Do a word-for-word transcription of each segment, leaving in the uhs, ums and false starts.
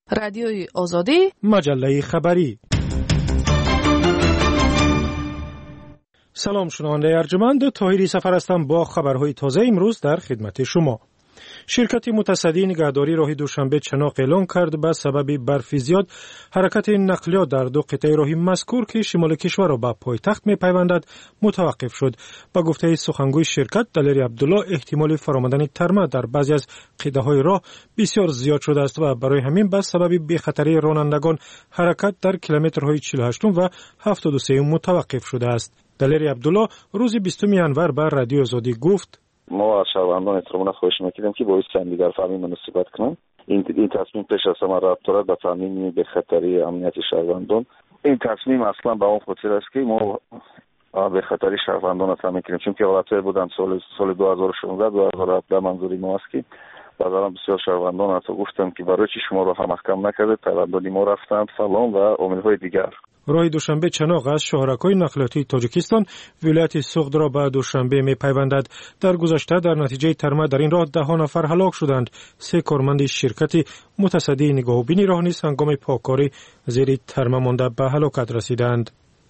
رادیوی آزادی، مجله خبری. سلام شنونده ارجمند، طاهری سفر هستم با خبرهای تازه امروز در خدمت شما. شرکت متصدی نگهداری راه دوشنبه چناق اعلام کرد به سبب برف زیاد حرکت نقلیات در دو قطعه راه مذکور که شمال کشور را به پایتخت می‌پیوندد متوقف شد. با گفته سخنگوی شرکت دلیر عبدالله، احتمال فرآمدن ترمه در بعضی از قطعه‌های راه بسیار زیاد شده است و برای همین به سبب بی‌خطری رانندگان حرکت در کیلومترهای چهل و هشت و هفتاد و سه متوقف شده است. دلیر عبدالله روز بیستم ژانویه به رادیو آزادی گفت: ما از شهروندان احترام خواهش می‌کنیم که با همدیگر فهمی مناسبت کنند. این این تصمیم پیش از همه ربط دارد به تامین به خطری امنیت شهروندان. این تصمیم اصلا به اون خاطر است که ما به خطری شهروندان را تامین کنیم، چون که حالت‌های بودن سال سال دو هزار و شانزده دو هزار و هفده منظوری ما است که بعضا بسیار شهروندان حتی گفتند که برای چی شما را هم محکم نکردید، پرونده‌ی ما رفتند فلان و عامل‌های دیگر. راه دوشنبه چناق از شاهرک‌های نقلیاتی تاجیکستان ولایت سوغد را به دوشنبه می‌پیوندد. در گذشته در نتیجه ترمه در این راه ده نفر هلاک شدند. سه کارمند شرکت متصدی نگاهبینی راه نیز هنگام پاککاری زیر ترمه مانده به هلاکت رسیدند.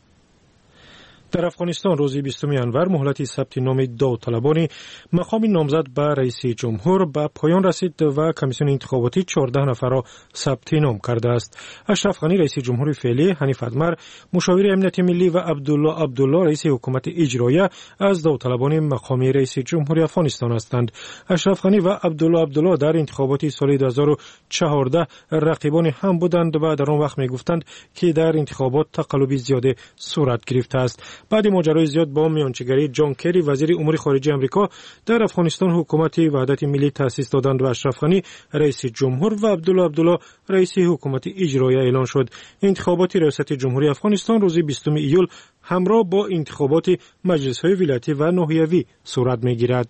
در افغانستان روز بیستم ژانویه مهلت ثبت نام داوطلبان مقام نامزد به رئیس جمهور به پایان رسید و کمیسیون انتخاباتی چهارده نفر را ثبت نام کرده است. اشرف غنی رئیس جمهور فعلی، حنیف ادمر مشاور امنیت ملی و عبدالله عبدالله رئیس حکومت اجراییه از داوطلبان مقامی رئیس جمهوری افغانستان هستند. اشرف غنی و عبدالله عبدالله در انتخابات سال دو هزار و چهارده رقیبان هم بودند و در آن وقت میگفتند که در انتخابات تقلبی زیاده صورت گرفته است. بعد ماجرای زیاد با میانجیگری جان کری وزیر امور خارجه آمریکا در افغانستان حکومت وحدت ملی تأسیس دادند و اشرف غنی رئیس جمهور و عبدالله عبدالله رئیس حکومت اجرایی اعلان شد. انتخابات ریاست جمهوری افغانستان روز بیستم ایول همراه با انتخابات مجلس‌های ولایتی و ناحیوی صورت می‌گیرد.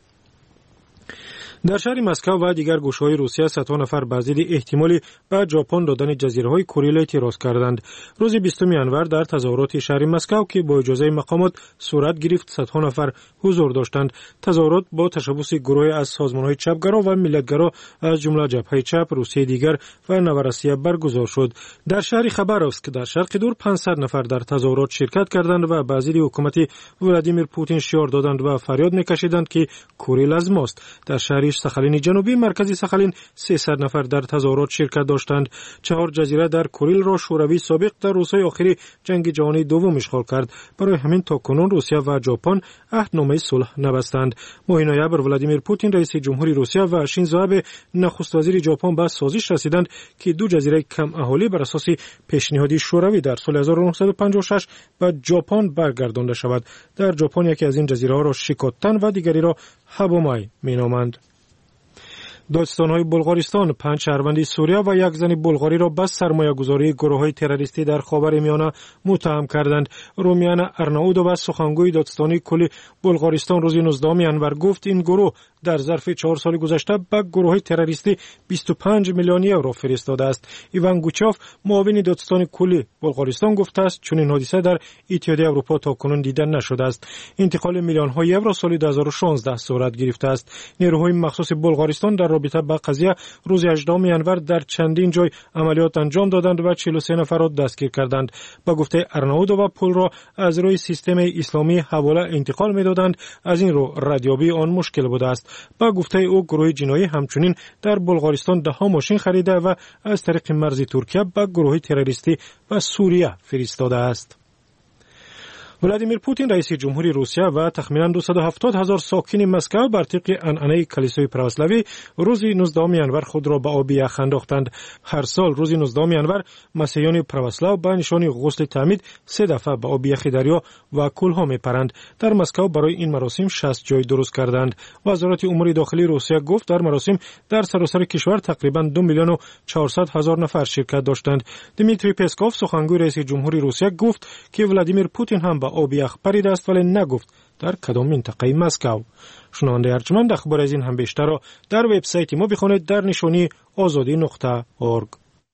در شهر مسکو و دیگر گوشه‌های روسیه صدها نفر به ضد احتمالی به ژاپن دادن جزیره‌های کوریل اعتراض کردند. روز بیستم ژانویه در تظاهرات شهر مسکو که با اجازه مقامات صورت گرفت صدها نفر حضور داشتند. تظاهرات با تشبث گروهی از سازمان‌های چپگرا و ملتگرا از جمله جبهه چپ، روسیه دیگر و نوراسیه برگزار شد. در شهر خبروفسک در شرق دور پانصد نفر در تظاهرات شرکت کردند و به ضد حکومت ولادیمیر پوتین شعار دادند و فریاد می‌کشیدند که کوریل از ماست. در شهر ساخالین جنوبی مرکزی ساخالین سیصد نفر در تظاهرات شرکت داشتند. چهار جزیره در کوریل را شوروی سابق در روزهای آخری جنگ جهانی دوم اشغال کرد. برای همین تاکنون روسیه و ژاپن عهدنامه صلح نبستند. ماه نوامبر ولادیمیر پوتین رئیس جمهوری روسیه و شینزو آبه نخست وزیر ژاپن به سازش رسیدند که دو جزیره کم اهالی بر اساس پیشنهادی شوروی در سال هزار و نهصد و پنجاه و شش به ژاپن برگردانده شود. در ژاپن یکی از این جزیره ها را شیکوتن و دیگری را هابومای مینامند. دادستان‌های بلغارستان پنج شهروند سوریه و یک زن بلغاری را به سرمایه‌گذاری گروه‌های تروریستی در خاورمیانه متهم کردند. رومیان ارناؤدوف و سخنگوی دادستانی کل بلغارستان روز نوزدهم ژانویه گفت این گروه در ظرف چهار سال گذشته به گروه‌های تروریستی بیست و پنج میلیون یورو فرستاده است. ایوان گوچاف معاون دادستان کل بلغارستان گفته است چون این حادثه در اتحادیه اروپا تاکنون دیده نشده است. انتقال میلیون‌ها یورو سال دو هزار و شانزده صورت گرفته است. نیروهای مخصوص بلغارستان در رابطه با قضیه روز هجدهم ژانویه در چندین جای عملیات انجام دادند و چهل و سه نفر را دستگیر کردند. با گفته ارناؤدوف پول را از روی سیستم اسلامی حواله انتقال می‌دادند. از این رو ردیابی آن مشکل بوده است. با گفته او گروه جنایی همچنین در بلغارستان ده ها ماشین خریده و از طریق مرز ترکیه به گروه تروریستی و سوریه فرستاده است. ولادیمیر پوتین رئیس جمهوری روسیه و تخمینا دویست و هفتاد هزار ساکن مسکو بر طبق عنعنه کلیسای پروسلاوی روز نوزدهم ژانویه خود را به آب یخ انداختند. هر سال روز نوزدهم ژانویه مسیحیان پروسلاو به نشان غسل تعمید سه دفعه به آب یخ دریا و کوه‌ها میپرند. در مسکو برای این مراسم شصت جای درست کردند. وزارت امور داخلی روسیه گفت در مراسم در سراسر کشور تقریبا دو میلیون و چهارصد هزار نفر شرکت داشتند. دیمیتری پسکوف سخنگوی رئیس جمهوری روسیه گفت که ولادیمیر پوتین هم به آب یخ پریده است ولی نگفت در کدام منطقه مسکو. شنونده ارجمند اخبار از این هم بیشتر را در وبسایت ما بخوانید در نشانی آزادی نقطه اورگ.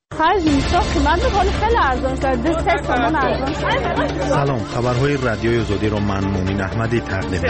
سلام، خبرهای رادیوی آزادی را من مومن احمدی تقدیم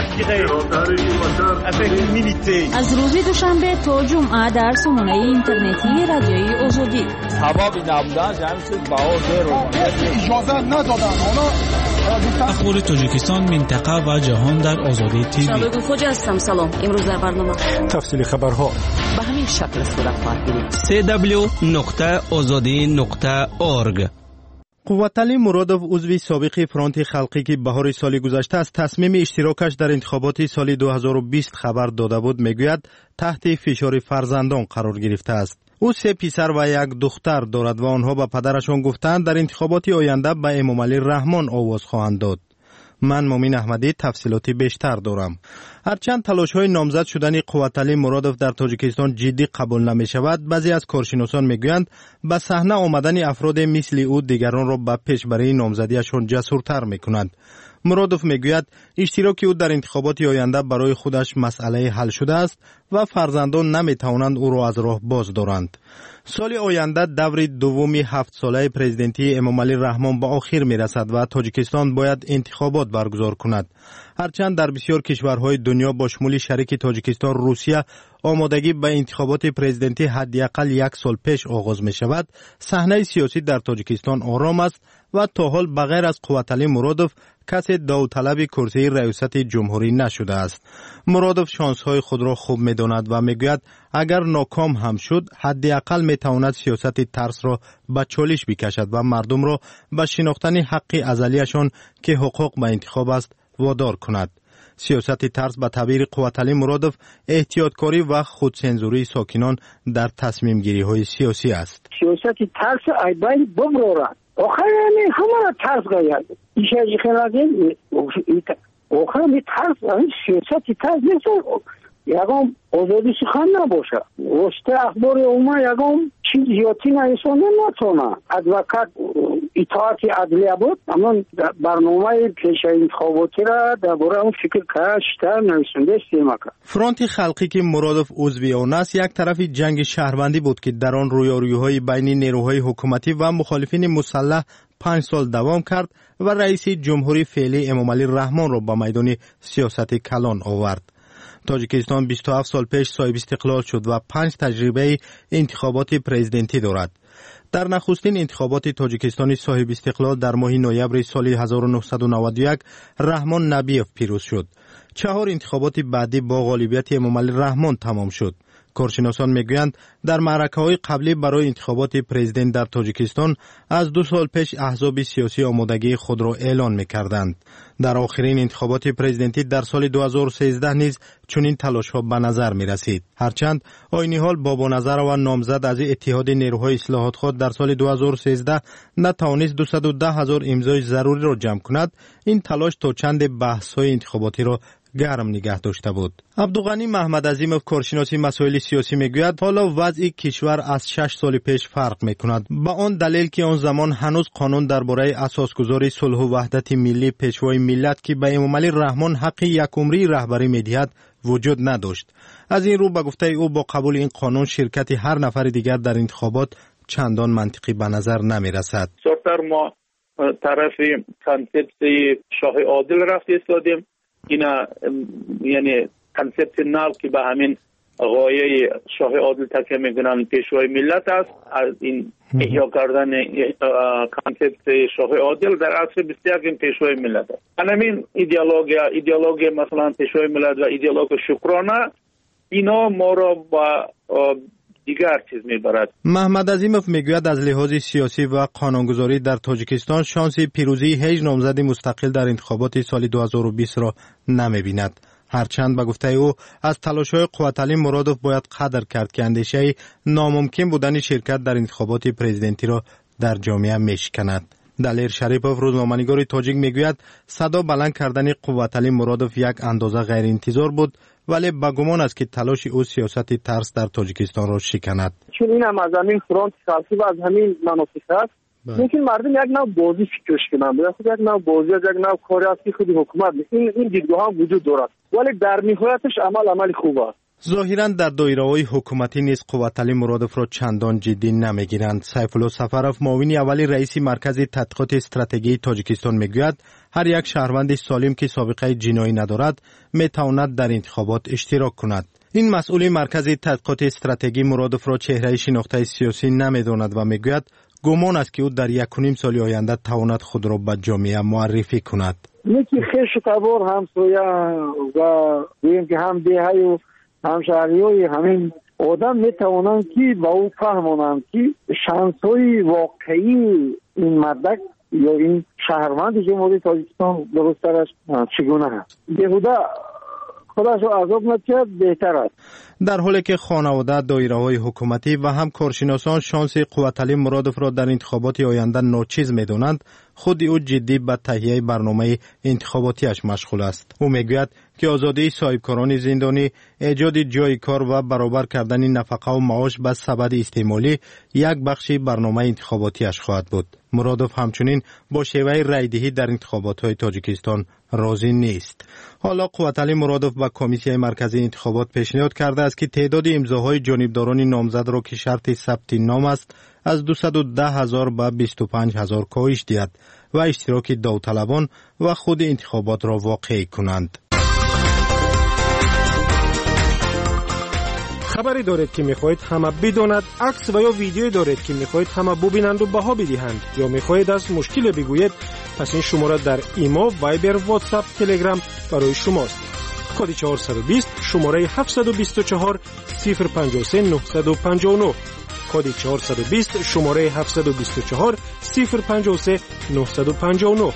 می‌کنم. از روز دوشنبه تا جمعه در سامانه اینترنتی رادیوی آزادی تمام نبودن همین چیز بهادر رو اجازه ندادن. حالا اخبار تاجیکستان، منطقه و جهان در آزادی تیوی. شبکه خوج هستم. سلام. امروز در برنامه تفصیل خبرها به همین شکل صورت خواهد گرفت. سی دبلیو نقطه آزادی نقطه اورگ. قوتعلی مرادوف عضو سابق فرانت خلقی که بهار سال گذشته از تصمیم اشتراکش در انتخابات سال دو هزار و بیست خبر داده بود میگوید تحت فشار فرزندان قرار گرفته است. او سه پسر و یک دختر دارد و آنها به پدرشان گفتند در انتخابات آینده به امامعلی رحمان آواز خواهند داد. من مومین احمدی تفصیلاتی بیشتر دارم. هرچند تلاش‌های نامزد شدن قوتعلی مرادوف در تاجیکستان جدی قبول نمی‌شود، بعضی از کارشناسان میگویند به صحنه آمدن افراد مثل او دیگران را به پیش برای نامزدیشان جسورتر می‌کند. مرادوف میگوید اشتراک او در انتخابات آینده برای خودش مسئله حل شده است و فرزندان نمی‌توانند او را از راه باز دارند. سال آینده دور دومی هفت ساله پرزیدنتی امامعلی رحمان به آخر میرسد و تاجیکستان باید انتخابات برگزار کند. هرچند در بسیار کشورهای دنیا با شمول شریک تاجیکستان روسیه آمادگی به انتخابات پرزیدنتی حداقل یک سال پیش آغاز می شود، صحنه سیاسی در تاجیکستان آرام است و تا حال بغیر از قوتعلی مرادوف کسی داوطلب کرسی ریاست جمهوری نشده است. مرادوف شانس‌های خود را خوب می‌داند و می‌گوید اگر ناکام هم شد حداقل می‌تواند سیاست ترس را به چالش بکشد و مردم را به شناختن حق ازلیشان که حقوق به انتخاب است وادار کند. سیاست ترس به تعبیر قوتعلی مرادوف احتیاطکاری و خودسنزوری ساکنان در تصمیم گیری های سیاسی است. سیاست ترس ایبای ببرورد آخر همه همه ترس گاید ایشه خیلی آخر می ترس سیاست ترس نیست یکم آزادی سخن نباشه وسط اخبار اوما یکم چیز زیادی نایسانه نتونه ادوکات اطاعت عدلیه بود اما برنامه پیش انتخاباتی را درباره اون فکر کشته نویسنده استیما کرد. فرانت خلقی که مرادوف عضو آن است یک طرف جنگ شهروندی بود که در آن رویارویی‌های بین نیروهای حکومتی و مخالفین مسلح پنج سال دوام کرد و رئیس جمهوری فعلی امامعلی رحمان را به میدان سیاست کلان آورد. تاجیکستان بیست و هفت سال پیش صاحب استقلال شد و پنج تجربه انتخابات پرزیدنتی دارد. در نخستین انتخابات تاجیکستانی صاحب استقلال در ماه نوامبر سال هزار و نهصد و نود و یک رحمان نبیف پیروز شد. چهار انتخابات بعدی با غالبیت امامعلی رحمان تمام شد. کارشناسان میگویند در معرکه‌های قبلی برای انتخابات پرزیدنت در تاجیکستان از دو سال پیش احزاب سیاسی آمادگی خود را اعلان می‌کردند. در آخرین انتخابات پرزیدنتی در سال دو هزار و سیزده نیز چنین تلاش‌ها به نظر می‌رسید. هرچند عین حال بابا نظر و نامزد از اتحاد نیروهای اصلاحات خود در سال دو هزار و سیزده نتوانست دویست و ده هزار امضای ضروری را جمع کند، این تلاش تا چند بحث‌های انتخاباتی را گرم نگه داشته بود. عبدالغنی محمد عظیموف کارشناس مسائل سیاسی میگوید حالا وضع کشور از شش سال پیش فرق میکند، با آن دلیل که آن زمان هنوز قانون درباره اساسگذاری صلح و وحدت ملی پیشوای ملت که به امامعلی رحمان حق یک عمری رهبری میدهد وجود نداشت. از این رو به گفته او با قبول این قانون شرکت هر نفر دیگر در انتخابات چندان منطقی به نظر نمیرسد. سرتر ما طرف کانسپت شاه عادل رفت ایستادیم، اینا یعنی کانسپت نال که به همین غایه شاه عادل تکیه میکنن پیشوای ملت است، از این احیا کردن کانسپت شاه عادل در عصر بیست و یک پیشوای ملت است. همین ایدئولوژی ایدئولوژی مثلا پیشوای ملت و ایدئولوژی شکرانه اینا ما را با دیگر چیز میبرد. محمد عظیموف میگوید از لحاظ سیاسی و قانونگذاری در تاجیکستان شانس پیروزی هیچ نامزد مستقل در انتخابات سال دو هزار و بیست را نمیبیند. هرچند به گفته او از تلاش‌های قوتعلی مرادوف باید قدر کرد که اندیشه ناممکن بودن شرکت در انتخابات پرزیدنتی را در جامعه میشکند. دلیر شریپوف روزنامه‌نگار تاجیک میگوید صدا بلند کردن قوتعلی مرادوف یک اندازه غیر انتظار بود، ولی با گمان است که تلاش او سیاست ترس در تاجیکستان را شکند. چون این هم از همین فرانت خلقی و از همین مناطق است، ممکن مردم یک نوع بازی فکرش کنند، یا خود یک نوع بازی از یک نوع کاری است که خود حکومت این این دیدگاه هم وجود دارد، ولی در نهایتش عمل عمل خوب است. ظاهراً در دایره‌های حکومتی نیز قوتعلی مرادوف را چندان جدی نمیگیرند. سیفالله سفروف معاون اولی رئیس مرکز تحقیقات استراتژی تاجیکستان میگوید هر یک شهروند سالم که سابقه جنایی ندارد میتواند در انتخابات اشتراک کند. این مسئول مرکز تحقیقات استراتژی مرادف را چهره شناخته سیاسی نمی‌داند و میگوید گمان است که او در یک و نیم سال آینده تواند خود را به جامعه معرفی کند. یکی خیش تبار همسایه و بگیم که هم دیهای و همشهریای همین آدم میتوانند که با او فهمانند که شانس‌های واقعی این مردک یا این شهروند جمهوری تاجیکستان درست‌ترش چگونه هست. بیهوده خودش را عذاب نکرد بهتر است. در حالی که خانواده، دایره‌های حکومتی و هم کارشناسان شانس قوتعلی مرادف را در انتخابات آینده ناچیز می‌دانند، خود او جدی به تهیه برنامه انتخاباتیش مشغول است. او میگوید که آزادی صاحبکاران زندانی، ایجاد جای کار و برابر کردن نفقه و معاش به سبد استعمالی یک بخش برنامه انتخاباتیش خواهد بود. مرادف همچنین با شیوه رایدهی در انتخابات‌های تاجیکستان راضی نیست. حالا قوتعلی مرادف به کمیسیون مرکزی انتخابات پیشنهاد کرده است که تعداد امضاهای جانبداران نامزد را که شرط ثبت نام است از دویست و ده هزار به بیست و پنج هزار کاهش دهد و اشتراک داوطلبان و خود انتخابات را واقعی کنند. خبری دارید که میخواهید همه بداند، عکس و یا ویدیویی دارید که میخواهید همه ببینند و بها بدهند، یا میخواهید از مشکل بگویید، پس این شماره در ایما، وایبر، واتساپ، تلگرام برای شماست. کد چهارصد و بیست شماره هفتصد و بیست و چهار صفر پنجاه و سه نهصد و پنجاه و نه. کد چهارصد و بیست شماره هفتصد و بیست و چهار صفر پنجاه و سه نهصد و پنجاه و نه.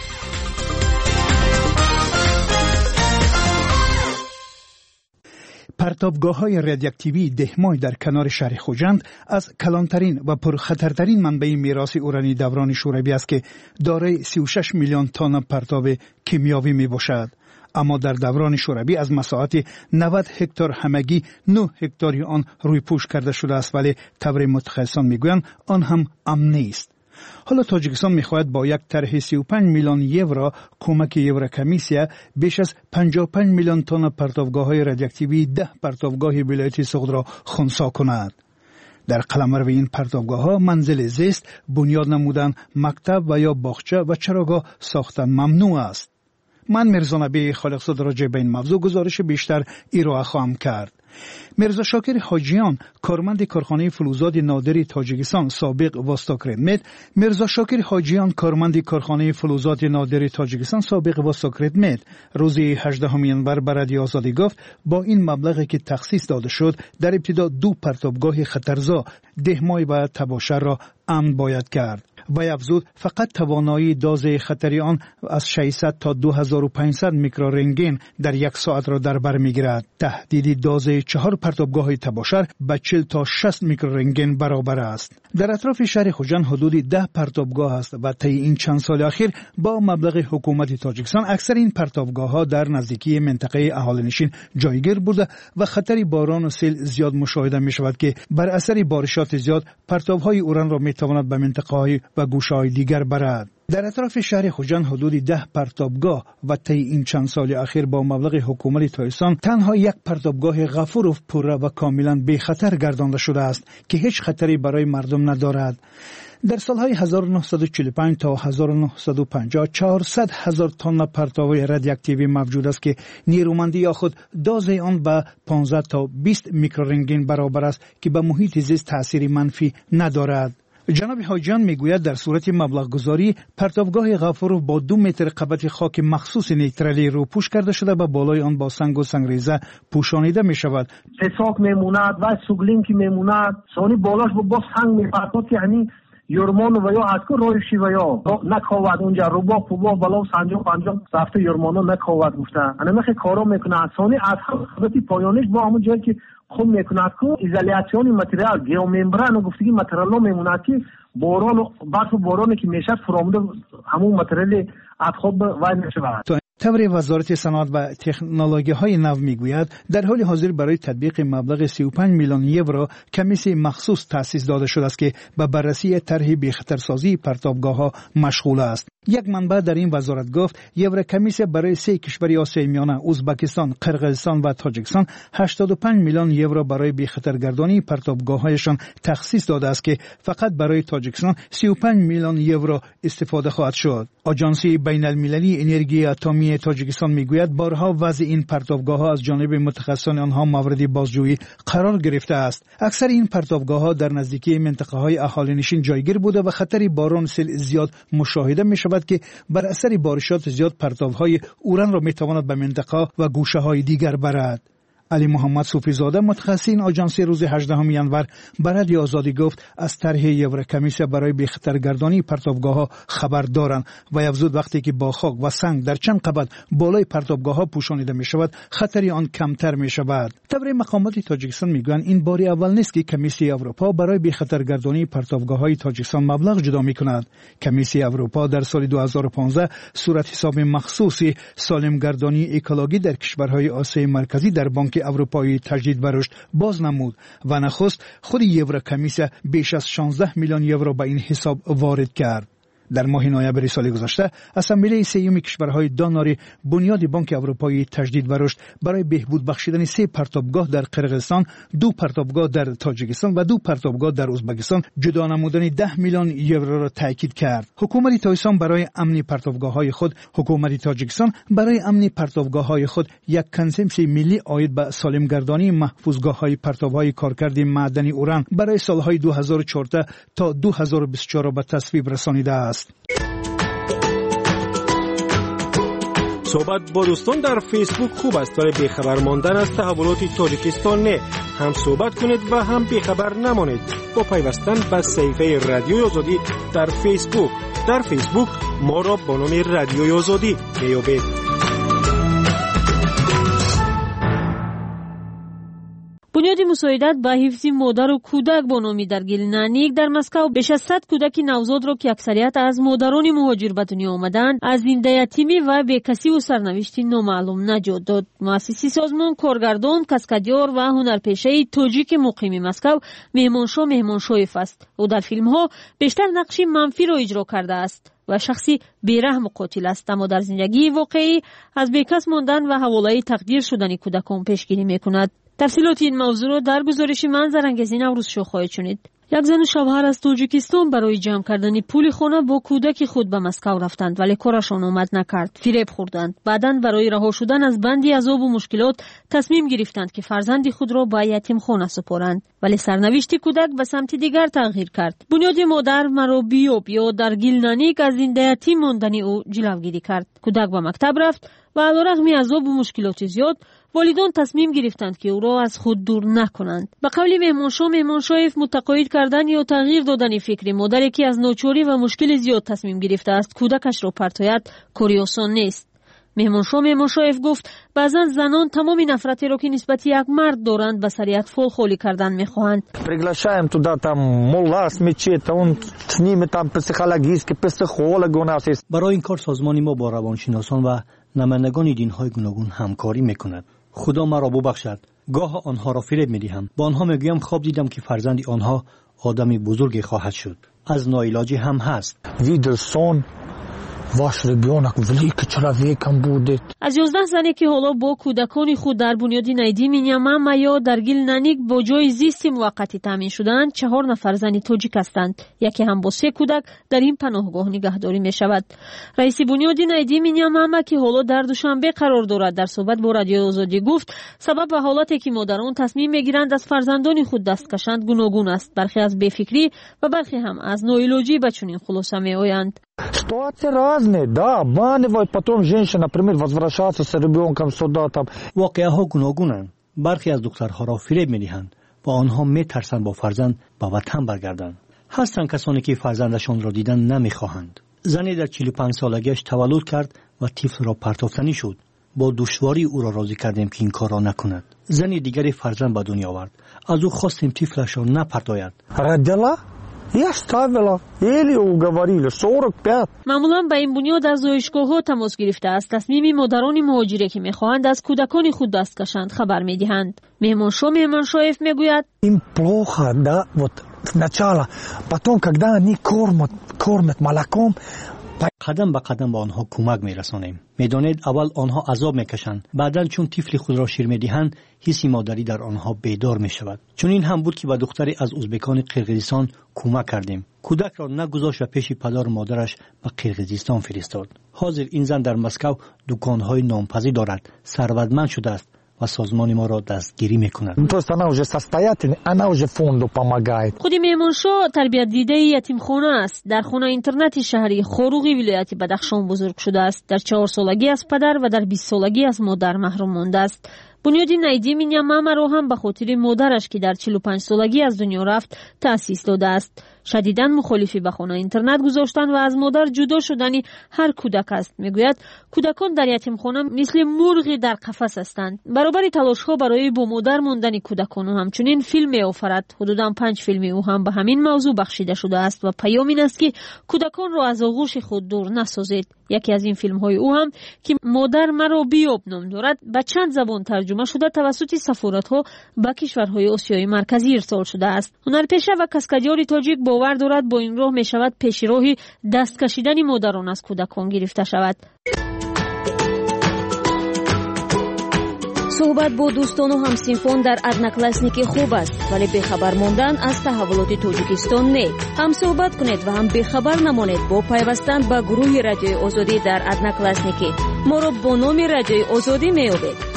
پرتابگاه‌های رادیواکتیوی دهمای در کنار شهر خوجند از کلانترین و پرخطرترین منبع میراث اورانی دوران شوروی است که دارای سی و شش میلیون تن پرتاب کیمیاوی میباشد. اما در دوران شوروی از مساحت نود هکتار همگی نه هکتاری آن روی پوش کرده شده است، ولی طور متخصصان میگویند آن هم امن نیست. حالا تاجیکستان میخواهد با یک طرح سی و پنج میلیون یورو کمک یوروکمیسیا بیش از پنجاه و پنج میلیون تن پرتابگاه‌های رادیواکتیوی ده پرتابگاه ولایتی سوخت را خنثی کند. در قلمرو این پرتابگاه‌ها منزل زیست، بنیاد نمودن مکتب و یا باغچه و چراگاه ساختن ممنوع است. من میرزا نبی خالقزاده راجع به این موضوع گزارش بیشتر ارائه خواهم کرد. میرزا شاکر حاجیان، کارمند کارخانه فلزات نادر تاجیکستان سابق وستاک ردمت، میرزا شاکر حاجیان، کارمند کارخانه فلزات نادر تاجیکستان سابق وستاک ردمت، روز هجدهم ینور بر رادیو آزادی گفت با این مبلغی که تخصیص داده شد در ابتدا دو پرتابگاه خطرزا دهمای و تباشر را امن باید کرد. و افزود فقط توانایی داز خطری آن از ششصد تا دو هزار و پانصد میکرورنگن در یک ساعت را در بر میگیرد. تهدید داز چهار پرتابگاه تباشر به چهل تا شصت میکرورنگن برابر است. در اطراف شهر خوجند حدود ده پرتابگاه است و طی این چند سال اخیر با مبلغ حکومت تاجیکستان اکثر این پرتابگاه ها در نزدیکی منطقه اهالینشین جایگیر بوده و خطر باران و سیل زیاد مشاهده می شود که بر اثر بارشات زیاد پرتابهای اوران را می تواند به منطقه های و گوشه‌های دیگر برد. در اطراف شهر خوجند حدود ده پرتابگاه و طی این چند سال اخیر با مبلغ حکومت تاجیکستان تنها یک پرتابگاه غفوروف پوره و کاملا بی خطر گردانده شده است که هیچ خطری برای مردم ندارد. در سالهای هزار و نهصد و چهل و پنج تا هزار و نهصد و پنجاه چهارصد هزار تن پرتاب رادیواکتیوی موجود است که نیرومندی یا خود داز آن به پانزده تا بیست میکرورنگن برابر است که به محیط زیست تأثیری منفی ندارد. جناب حاجیان میگوید در صورت مبلغ گذاری پرتابگاه غفوروف با دو متر قبط خاک مخصوص نیترالی رو پوش کرده شده و بالای آن با سنگ و سنگریزه پوشانیده می شود. پساک میموند و سوگلین که میموند سانی بالاش با سنگ میپرتاد که همین یورمان و یا از که رویشی و یا نکاود اونجا رو با پوبا بالا و سنجا پنجا رفته یورمانا نکاود گفتن انا میخوای کارا میکنه سانی از هم خبتی پایانش با همون جایی که خود میکند که ایزولیاسیون متریال گیوممبران و گفتگی متریال میموند که باران و برف و بارانی که میشد فراموده همون متریال از خود وای نشود. طور وزارت صنعت و تکنولوژی های نو میگوید در حال حاضر برای تطبیق مبلغ سی و پنج میلیون یورو کمیسیون مخصوص تأسیس داده شده است که به بررسی طرح بی‌خطرسازی پرتابگاه ها مشغول است. یک منبع در این وزارت گفت یوروکمیسیا برای سه کشور آسیای میانه ازبکستان، قرقیزستان و تاجیکستان هشتاد و پنج میلیون یورو برای بی‌خطرگردانی پرتابگاه‌هایشان تخصیص داده است که فقط برای تاجیکستان سی و پنج میلیون یورو استفاده خواهد شد. آژانسی بین المللی انرژی اتمی تاجیکستان میگوید بارها وضع این پرتابگاه‌ها از جانب متخصصان آنها مورد بازجویی قرار گرفته است. اکثر این پرتابگاه‌ها در نزدیکی منطقه‌های اهالینشین جایگیر بوده و خطر باران سیل زیاد مشاهده می‌شود که بر اثر بارشات زیاد پرتاب‌های اوران را می‌تواند به منطقه و گوشه‌های دیگر برد. علی محمد صوفی زاده متخصص این آژانسی روز هجدهم ژانویه به رادیو آزادی گفت از طرح یوروکمیسیا برای بی‌خطرگردانی پرتابگاه‌ها خبر دارند و افزود وقتی که با خاک و سنگ در چند قبل بالای پرتابگاه‌ها پوشانیده می‌شود خطر آن کمتر می‌شود. طبری مقامات تاجیکستان میگویند این بار اول نیست که کمیسیون اروپا برای بی‌خطرگردانی پرتابگاه‌های تاجیکستان مبلغ جدا می‌کند. کمیسیون اروپا در سال دو هزار و پانزده صورت حساب مخصوصی سالمگردانی اکولوژی در کشورهای آسیای مرکزی در بانک اروپایی تجدید و رشد باز نمود و نخست خود یوروکمیسیا بیش از شانزده میلیون یورو به این حساب وارد کرد. در ماه نوامبر سال گذشته اسامبله سیوم کشورهای داناری بنیاد بانک اروپایی تجدید و رشد برای بهبود بخشیدن سه پرتابگاه در قرقیزستان، دو پرتابگاه در تاجیکستان و دو پرتابگاه در ازبکستان جدا نمودن ده میلیون یورو را تاکید کرد. حکومت تاجیکستان برای امن پرتابگاه‌های خود، حکومت تاجیکستان برای امن پرتابگاه‌های خود یک کنسپت ملی عاید به سالمگردانی محفوظگاه‌های پرتاب‌های کارکرد معدنی اوران برای سال‌های دو هزار و چهارده تا دو هزار و بیست و چهار به تصویب رسانیده است. صحبت با دوستان در فیسبوک خوب است ولی بیخبر ماندن از تحولات تاجیکستان نه. هم صحبت کنید و هم بیخبر نمانید با پیوستن به صفحه رادیوی آزادی در فیسبوک. در فیسبوک ما را با نام رادیوی آزادی بیابید. بنیاد مساعدت به حفظ مادر و کودک با نامی در گیلنانیک در مسکو بیش از صد کودک نوزاد را که اکثریت از مادران مهاجر به دنیا آمدند از زنده یتیمی و بیکسی و سرنوشتی نامعلوم نجات داد. مؤسس سازمان کارگردان، کاسکادیور و هنرپیشه تاجیک مقیم مسکو مهمانشاه مهمانشایف است. او در فیلم‌ها بیشتر نقشی منفی را اجرا کرده است و شخصی بیرحم و قاتل است، اما در زندگی واقعی از بیکس ماندن و حواله تقدیر شدن کودکان پیشگیری می‌کند. تفصیلات این موضوع را در گزارش منظرانگیز نوروز شو خواهید شنید. یک زن و شوهر از تاجیکستان برای جمع کردن پول خانه با کودک خود به مسکو رفتند ولی کارشان آمد نکرد. فریب خوردند. بعداً برای رها شدن از بندی عذاب و مشکلات تصمیم گرفتند که فرزند خود را به یتیم خانه سپارند ولی سرنوشت کودک به سمت دیگر تغییر کرد. بنیاد مادر مرا بیاب یا در گیلنانیک از زنده یتیم ماندن او جلوگیری کرد. کودک به مکتب رفت و علیرغم عذاب و مشکلات زیاد والدان تصمیم گرفتند که او را از خود دور نکنند. به قول مهمانشاه مهمانشایف متقاعد کردن یا تغییر دادن فکر مادری که از ناچاری و مشکل زیاد تصمیم گرفته است کودکش را پرتاید کاری آسان نیست. مهمانشاه مهمانشایف گفت بعضا زنان تمام نفرتی را که نسبت یک مرد دارند به سر یک فال خالی کردن میخواهند. Приглашаем туда там молла с мечети, он с ними там психологический, психолог у нас есть. برای این کار سازمان ما با روانشناسان و نمایندگان دین‌های گوناگون همکاری میکند. خدا مرا ببخشد. گاه آنها را فریب میدهم. با آنها میگویم خواب دیدم که فرزند آنها آدمی بزرگی خواهد شد. از ناعلاجی هم هست. Видел сон. Ваш ребенок великий человеком будет. از یازده زنی که حالا با کودکان خود در بنیاد نیدیم نیامام یا در گیلنانیک با جای زیست موقتی تامین شدند، چهار نفر زن تاجیک هستند. یکی هم با سه کودک در این پناهگاه نگهداری می شود. رئیس بنیاد نیدیم نیامام که حالا در دوشنبه قرار دارد در صحبت با رادیو آزادی گفت سبب و حالتی که مادران تصمیم میگیرند از فرزندان خود دست کشند گوناگون است. برخی از بیفکری و برخی هم از ناعلاجی به چنین خلاصه میآیند. Ситуации разные, да, обманывают, потом женщина, например, возвращается с ребенком сюда там. واقعها گوناگونند. برخی از دخترها را فریب می‌دهند و آنها می‌ترسند با فرزند به وطن برگردند. هستند کسانی که فرزندشان را دیدن نمی‌خواهند. زنی در چهل و پنج سالگیش تولد کرد و طفل را پرتافتنی شد. با دشواری او را راضی کردیم که این کار را نکند. زنی دیگری فرزند به دنیا آورد. از او خواستیم طفلش را نپرتاید. родила Я ставила, или уговорили, сорок пять. معمولا به این بنیاد در زایشگاه‌ها تماس گرفته است. تصمیم مادران مهاجری که می‌خواهند از کودکان خود دست کشند خبر می‌دهند. مهمانشاه مهمانشایف میگوید им плохо, да, вот сначала, потом когда они кормят, кормят молоком, قدم به قدم به آنها کمک می‌رسانیم. می‌دانید اول آنها عذاب می‌کشند، بعداً چون طفل خود را شیر می‌دهند حس مادری در آنها بیدار می‌شود. چون این هم بود که به دختری از ازبکان قرقیزستان کمک کردیم. کودک را نگذاشت و پیش پدر و مادرش به قرقیزستان فرستاد. حاضر این زن در مسکو دکان‌های نامپذیر دارد، ثروتمند شده است و سازمان ما را دستگیری می‌کند. خودی میمونشاه تربیت دیده یتیمخانه است. در خانه اینترنت شهری خوروغی ولایت بدخشان بزرگ شده است. در چهار سالگی از پدر و در بیست سالگی از مادر محروم مانده است. بنیادی نایدی مینیامه را هم به خاطر مادرش که در چهل و پنج سالگی از دنیا رفت تأسیس داده است. شدیداً مخالفی به خانه اینترنت گذاشتن و از مادر جدا شدنی هر کودک است. میگوید کودکان در یتیمخانه مثل مرغی در قفس هستند. برابر تلاش‌ها برای با مادر ماندن کودکان و همچنین فیلم می‌آفرد. حدوداً پنج فیلم او هم به همین موضوع بخشیده شده است و پیام این است که کودکان را از آغوش خود دور نسازید. یکی از این فیلم‌های او هم که مادر مرا بیاب نام دارد به چند زبان ترجمه شده توسط سفارت‌ها به کشورهای آسیای مرکزی ارسال شده است. هنرپیشه و کاسکادیار تاجیک باور دارد با این راه می‌شود پیش راهی دست کشیدن مادران از کودکان گرفته شود. صحبت با دوستان و همسینفان در ادناکلاسنیکی خوب است، ولی بخبر ماندن از تحولات تاجیکستان نه. هم صحبت کنید و هم بخبر نمانید با پیوستن به گروه رادیوی آزادی در ادناکلاسنیکی. ما را با نام رادیوی آزادی می‌یابید.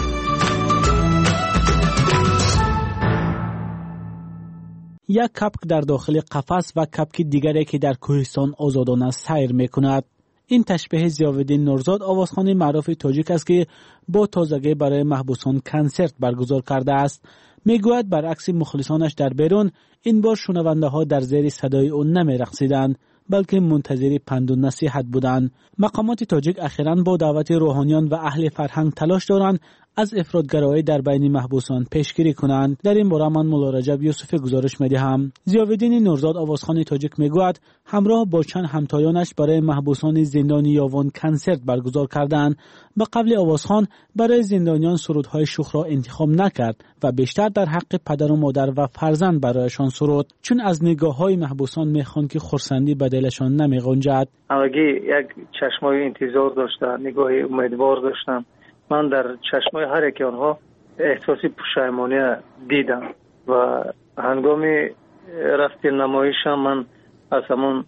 یک کپک در داخل قفس و کپک دیگری که در کوهستان آزادانه سیر می‌کند. این تشبیه ضیاءالدین نورزاد آوازخوان معروف تاجیک است که با تازگی برای محبوسان کنسرت برگزار کرده است. میگوید برعکس مخلصانش در بیرون این بار شنونده ها در زیر صدای او نمی رقصیدند بلکه منتظر پند و نصیحت بودند. مقامات تاجیک اخیراً با دعوت روحانیان و اهل فرهنگ تلاش دارند از افراطگرایی در بین محبوسان پیشگیری کنند. در این باره من مولا رجب یوسف گزارش می‌دهم. ضیاءالدین نورزاد آوازخوان تاجیک میگوید همراه با چند همتایانش برای محبوسان زندان یاوان کنسرت برگزار کردند. به قبل آوازخوان برای زندانیان سرودهای شوخ را انتخاب نکرد و بیشتر در حق پدر و مادر و فرزند برایشان سرود، چون از نگاه‌های محبوسان میخوان که خرسندی به دلشان نمی‌گنجد. همگی یک چشمای انتظار داشتند، نگاهی امیدوار داشتند. من در چشمای هر یک آنها احساسی پشیمانی دیدم و هنگام رفت نمایشم من از همون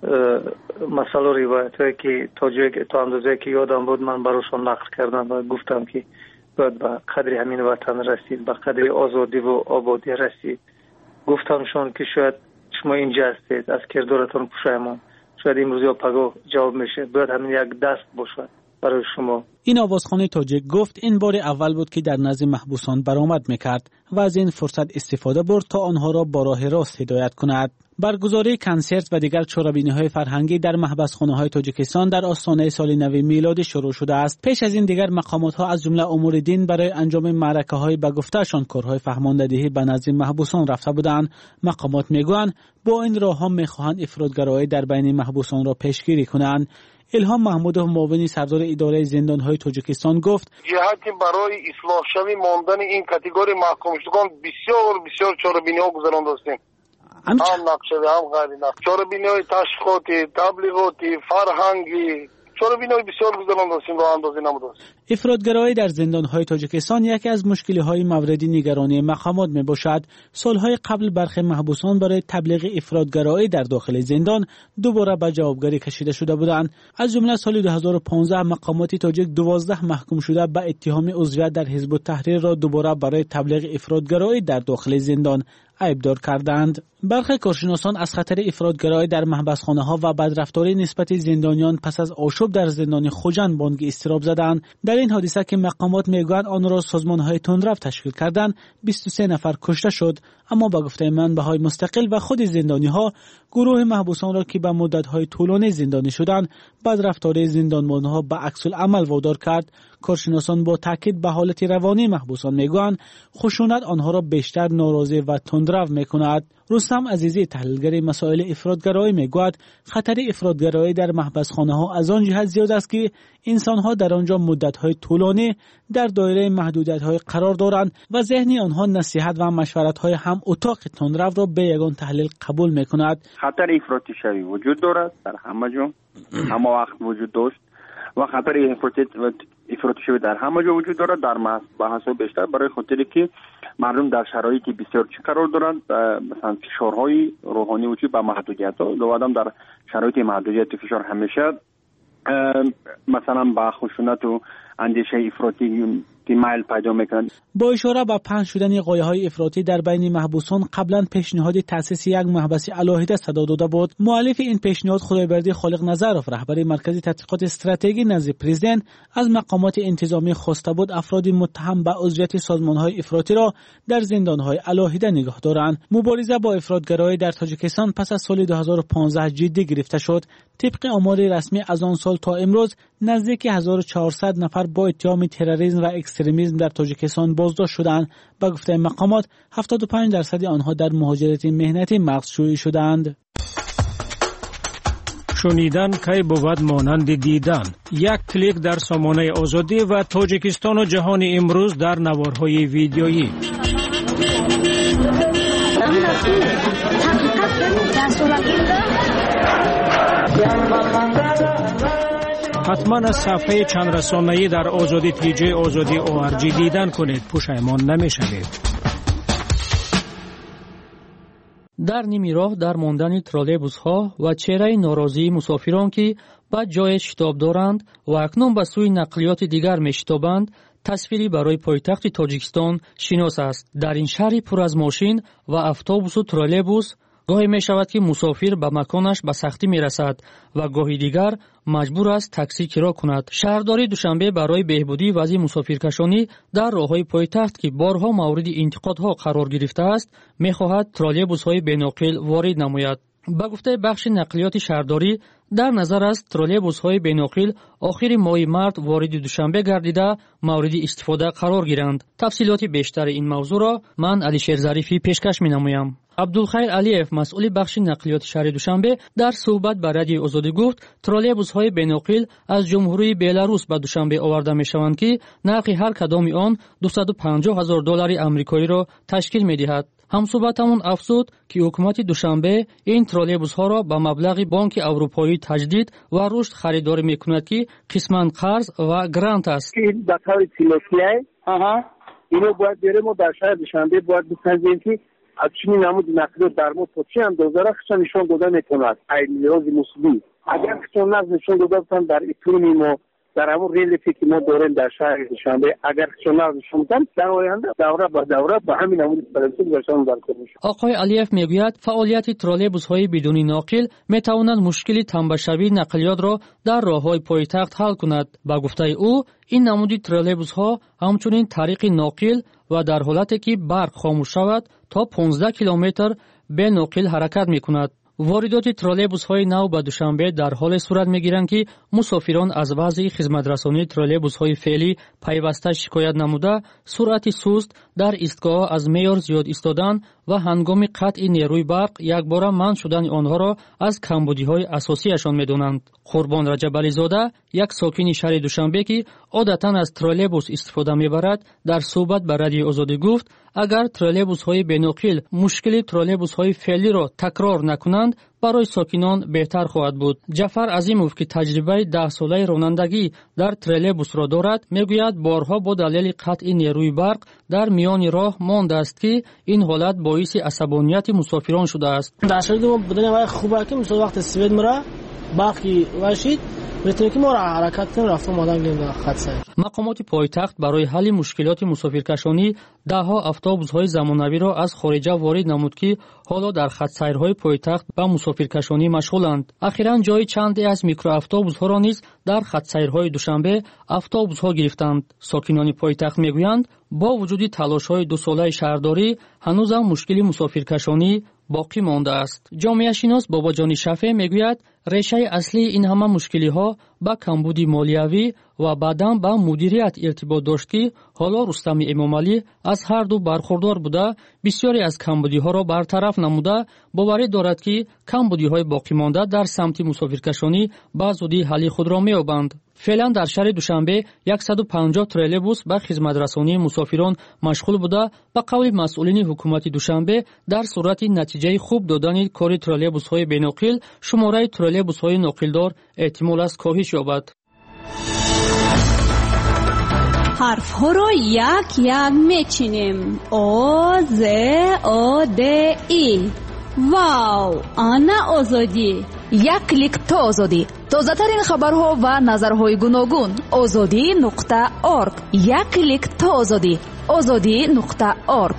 مسائل و روایت‌هایی که تاجیک تا اندازه‌ای که یادم بود من براشون نقل کردم و گفتم که باید به قدر همین وطن رسید، به قدر آزادی و آبادی رسید. گفتمشون که شاید شما اینجا هستید، از کردارتون پشیمان، شاید امروز یا پگاه جواب میشه، باید همین یک دست باشد برای شما. این آوازخوان تاجیک گفت این بار اول بود که در نزد محبوسان برآمد میکرد و از این فرصت استفاده برد تا آنها را با راه راست هدایت کند. برگزاری کنسرت و دیگر چاره‌بینی‌های فرهنگی در محبسخانه‌های تاجیکستان در آستانه سال نو میلادی شروع شده است. پیش از این دیگر مقامات‌ها از جمله امور دین برای انجام معرکه‌های به گفته‌شان کارهای فهماندهی به نزد محبوسان رفته بودند. مقامات میگویند با این راه‌ها می‌خواهند افراطگرایی در بین محبوسان را پیشگیری کنند. الهام محمودov معاون سردار اداره زندان‌های تاجیکستان گفت جهتی برای اصلاح شوی ماندن این کاتگوری محکوم شدگان بسیار بسیار چاره‌بینی‌ها گذرانده هستیم. هم نقشه هم غیر نقشه چاره‌بینی‌های تشخیصاتی، تبلیغاتی، فرهنگی، چاره‌بینی‌های بسیار گذرانده هستیم راه اندازی نموده است. افراطگرایی در زندان‌های تاجیکستان یکی از مشکل‌های مورد نگرانی مقامات میباشد. سال‌های قبل برخی محبوسان برای تبلیغ افراطگرایی در داخل زندان دوباره به جوابگری کشیده شده بودند. از جمله سال دو هزار و پانزده مقامات تاجیک دوازده محکوم شده به اتهام عضویت در حزب التحریر را دوباره برای تبلیغ افراطگرایی در داخل زندان عیبدار کردند. برخی کارشناسان از خطر افراطگرایی در محبسخانه‌ها و بدرفتاری نسبت زندانیان پس از آشوب در زندان خوجند بانگ اضطراب زدند. در این حادثه که مقامات میگویند آن را سازمان‌های تندرو تشکیل کردند، بیست و سه نفر کشته شد، اما با گفته منبع‌های مستقل و خود زندانی‌ها گروه محبوسان را که به مدت‌های طولانی زندانی شدند بدرفتاری زندانبان‌ها به عکس العمل وادار کرد. کارشناسان با تاکید به حالت روانی محبوسان میگویند خشونت آنها را بیشتر ناراضی و تندرو میکند. رستم عزیزی تحلیلگر مسائل افراطگرایی میگوید خطر افراطگرایی در محبسخانه ها از آن جهت زیاد است که انسان ها در آنجا مدت های طولانی در دایره محدودیت های قرار دارند و ذهن آنها نصیحت و مشورت های هم اتاق تندرو را به یگان تحلیل قبول میکند. خطر افراطی شوی وجود دارد، در همه جا همه وقت وجود داشت و خطر افراطی شوی در همه جا وجود دارد، در بحث بیشتر برای خاطری که مردم در شرایطی بسیار چی قرار دارند، مثلا فشارهای روحانی وجود با محدودیت ها، دو آدم در شرایط محدودیت فشار همیشه مثلا با خشونت و اندیشه افراطی که میل پیدا میکنند. با اشاره به پنج شدن غایه‌های افراطی در بین محبوسان قبلا پیشنهاد تأسیس یک محبس علاهده صدا داده بود. مؤلف این پیشنهاد خدایبردی خالق نظرов رهبر مرکز تحقیقات استراتژی نزد پرزیدنت از مقامات انتظامی خواسته بود افراد متهم به عضویت سازمان‌های افراطی را در زندان‌های علاهده نگاه دارند. مبارزه با افراطگرایی در تاجیکستان پس از سال دو هزار و پانزده جدی گرفته شد. طبق آمار رسمی از آن سال تا امروز نزدیک هزار و چهارصد نفر با اتهام تروریسم و اکستریمیسم در تاجیکستان بازداشت شدند. به گفته مقامات هفتاد و پنج درصد آنها در مهاجرت مهنتی مغزشویی شدند. شنیدن کی بود مانند دیدن. یک کلیک در سامانه آزادی و تاجیکستان و جهان امروز در نوارهای ویدیویی. حتما از صفحه چند رسانه‌ای در آزادی تیجی آزادی او ار جی دیدن کنید، پشیمان نمی‌شوید. در نیمی راه در ماندن ترولبوس‌ها و چهره ناراضی مسافران که به جای شتاب دارند و اکنون به سوی نقلیات دیگر می‌شتابند، تصویری برای پایتخت تاجیکستان شناس است. در این شهری پر از ماشین و اتوبوس و ترولبوس گاهی می شود که مسافر به مکانش به سختی می رسد و گاهی دیگر مجبور است تاکسی کرا کند. شهرداری دوشنبه برای بهبودی وضع مسافرکشانی در راههای پایتخت که بارها مورد انتقادها قرار گرفته است، می خواهد ترولبوس‌های بین‌نقل وارد نماید. به گفته بخش نقلیات شهرداری، در نظر است ترولبوس‌های بین‌نقل آخر ماه مارس وارد دوشنبه گردیده مورد استفاده قرار گیرند. تفصیلات بیشتر این موضوع را من علیشیر ظریفی پیشکش می‌نمایم. عبدالخیر علیف مسئول بخش نقلیات شهر دوشنبه در صحبت با رادیو آزادی گفت ترولبوس‌های بین‌نقل از جمهوری بلاروس به دوشنبه آورده می‌شوند که نرخ هر کدام آن دویست و پنجاه هزار دلار آمریکایی را تشکیل می‌دهد. همصحبتمون افزود که حکومت دوشنبه این ترولبوس‌ها را به مبلغ بانک اروپایی تجدید و رشد خریداری می‌کند که قسماً قرض و گرانت است. این به طور فینانسیه آها اینو باید بریم و در شهر دوشنبه باید بسنجیم که از چنین نمود نقلیات در مورد چه اندازه را نشان داده می‌کند. این نیاز مسئولی اگر چون نظر نشان داده بودن در اکونومی ما در همون ریلیفی که ما داریم در شهر دوشنبه، اگر چون نظر نشان دادن در آینده دوره به دوره به همین نمود پرنسیپ برسان در کنیم. آقای علیف میگوید فعالیت ترولبوس‌های بدون ناقل میتواند مشکل تنبشوی نقلیات را در راه‌های پایتخت حل کند. با گفته او این نمود ترولبوس‌ها همچنین طریق ناقل و در حالتی که برق خاموش شود تا پانزده کیلومتر به ناقل حرکت می‌کند. واردات ترولبوس‌های نو به دوشنبه در حال صورت می‌گیرند که مسافران از وضع خدمترسانی ترولبوس‌های فعلی پیوسته شکایت نموده سرعت سست در ایستگاه از معیار زیاد ایستادن و هنگام قطع نیروی برق یکباره منع شدن آنها را از کمبودی‌های اساسیشان می‌دانند. قربان رجب علیزاده یک ساکن شهر دوشنبه که عادتاً از ترولبوس استفاده می‌برد در صحبت با رادیو آزادی گفت اگر ترولبوس‌های بین‌نقل مشکل ترولبوس‌های فعلی را تکرار نکنند برای ساکنان بهتر خواهد بود. جعفر عظیموف که تجربه ده ساله رانندگی در ترولبوس را دارد میگوید بارها با دلیل قطع نیروی برق در میان راه مانده است که این حالت باعث عصبانیت مسافران شده است. در صورتی ما بدون وقت خوبه که مثلا وقت سوید مرا باقی واشید بهتره که ما را حرکت کنیم رفتم آدم گیم در خط سیر. مقامات پایتخت برای حل مشکلات مسافرکشانی دهها اتوبوس‌های زمانوی را از خارج وارد نمود که حالا در خط سیرهای پایتخت با مسافرکشانی مشغولند. اخیراً جای چندی از میکرواتوبوس‌ها را نیز در خط سیرهای دوشنبه اتوبوس‌ها گرفتند. ساکنان پایتخت میگویند با وجود تلاش‌های دو ساله شهرداری هنوز هم مشکل مسافرکشانی باقی مانده است. جامعه شناس باباجان شفیع میگوید ریشه اصلی این همه مشکلی ها با کمبود مالیوی و بعداً با مدیریت ارتباط داشت که حالا رستم امامعلی از هر دو برخوردار بوده بسیاری از کمبودی ها را برطرف نموده باوری دارد که کمبودی های باقی مانده در سمت مسافرکشانی با زودی حل خود را می‌یابند. فعلا در شهر دوشنبه صد و پنجاه تریلیبوس به خدمت رسانی مسافران مشغول بوده. به قول مسئولین حکومت دوشنبه در صورت نتیجه خوب دادن کار تریلیبوس های بین‌نقل شماره تریلیبوس های نقلدار احتمال است کاهش یابد. حرف ها را یک یک میچینیم. آ ز آ د ای. واو، آنا آزادی. یک کلیک تا آزادی. تازه ترین خبرها و نظرهای گوناگون. آزادی نقطه ارگ. یک کلیک تا آزادی. آزادی نقطه ارگ.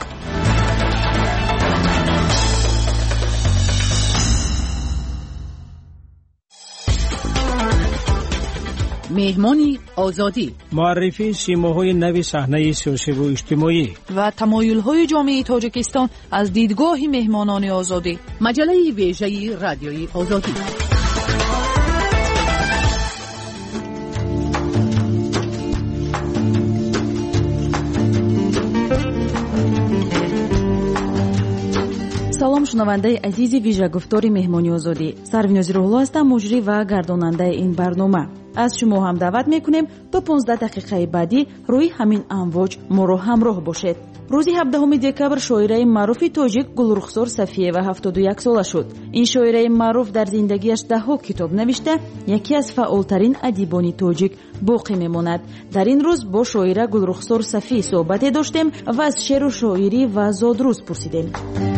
مهمانی آزادی، معرفی سیماهای نوی صحنه سیاسی و اجتماعی و تمایل‌های جامعه تاجیکستان از دیدگاه مهمانان آزادی. مجله ویژه رادیوی آزادی. салом шунавандаи азизи вижагуфтори меҳмони озодӣ. Сарвинози Рӯҳулло ҳастам, муҷрӣ ва гардонандаи ин барнома. аз шумо ҳам даъват мекунем то понздаҳ дақиқаи баъдӣ рӯи ҳамин амвоҷ моро ҳамроҳ бошед. рӯзи ҳабдаҳуми декабр шоираи маъруфи тоҷик Гулрухсор Сафиева ҳафтоду як сола шуд. ин шоираи маъруф дар зиндагиаш даҳҳо китоб навишта, яке аз фаъолтарин адибони тоҷик боқӣ мемонад. дар ин рӯз бо шоира Гулрухсор Сафӣ суҳбате доштем ва аз шеъру шоирӣ ва зодрӯз пурсидем.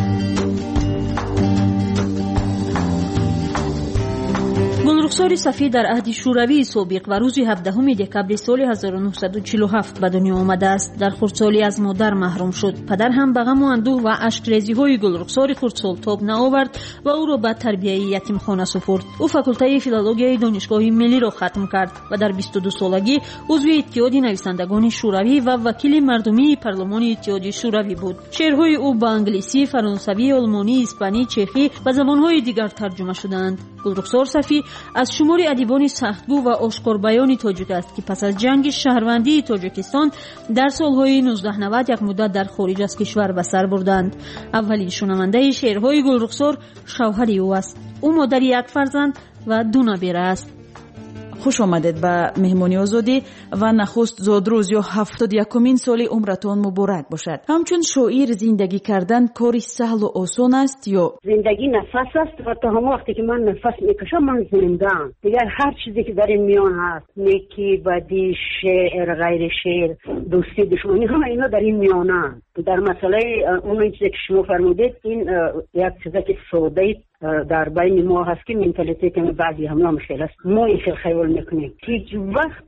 гулрухсори Сафӣ дар аҳди шӯравии собиқ ва рӯзи ҳабдаҳуми декабри соли ҳазору нуҳсаду чилу ҳафт ба дунё омадааст. дар хурдсолӣ аз модар маҳрум шуд. падар ҳам ба ғаму андӯҳ ва ашкрезиҳои гулрухсори хурдсол тоб наовард ва ӯро ба тарбияи ятимхона суфурд. ӯ факултаи филологияи донишгоҳи миллиро хатм кард ва дар бисту ду солагӣ узви иттиҳоди нависандагони шӯравӣ ва вакили мардумии парлумони иттиҳоди шӯравӣ буд. шеърҳои ӯ ба англисӣ, фаронсавӣ, олмонӣ, испанӣ, чехӣ ва забонҳои дигар тарҷума шудаанд. гулрухсор Сафӣ аз шумори адибони сахтгӯ ва ошкорбаёни тоҷик аст, ки пас аз ҷанги шаҳрвандии Тоҷикистон дар солҳои нуздаҳ навад як муддат дар хориҷ аз кишвар ба сар бурданд. аввалин шунавандаи шеърҳои Гулрухсор шавҳари ӯ аст. ӯ модари як фарзанд ва ду набера аст. хуш омадед ба меҳмони озодӣ ва нахуст зодрӯз ё ҳафтоду якумин соли умратон муборак бошад. ҳамчун шоир зиндагӣ кардан кори саҳлу осон аст ё зиндагӣ нафас аст ва то ҳамон вақте ки ман нафас мекашам ман зиндаам. дигар ҳар чизе ки дар ин миён ҳаст, некӣ, бадӣ, шеър, ғайри шеър, дӯстӣ, душманӣ, ҳама ино дар ин миёнаанд. дар масъалаи он чизе ки шумо фармудед, ин як чизе ки содаи дар байни мо ҳаст ки менталитети баъзи ҳамна мушкил аст. мо ин хел хаёл мекунем. ҳеҷ вақт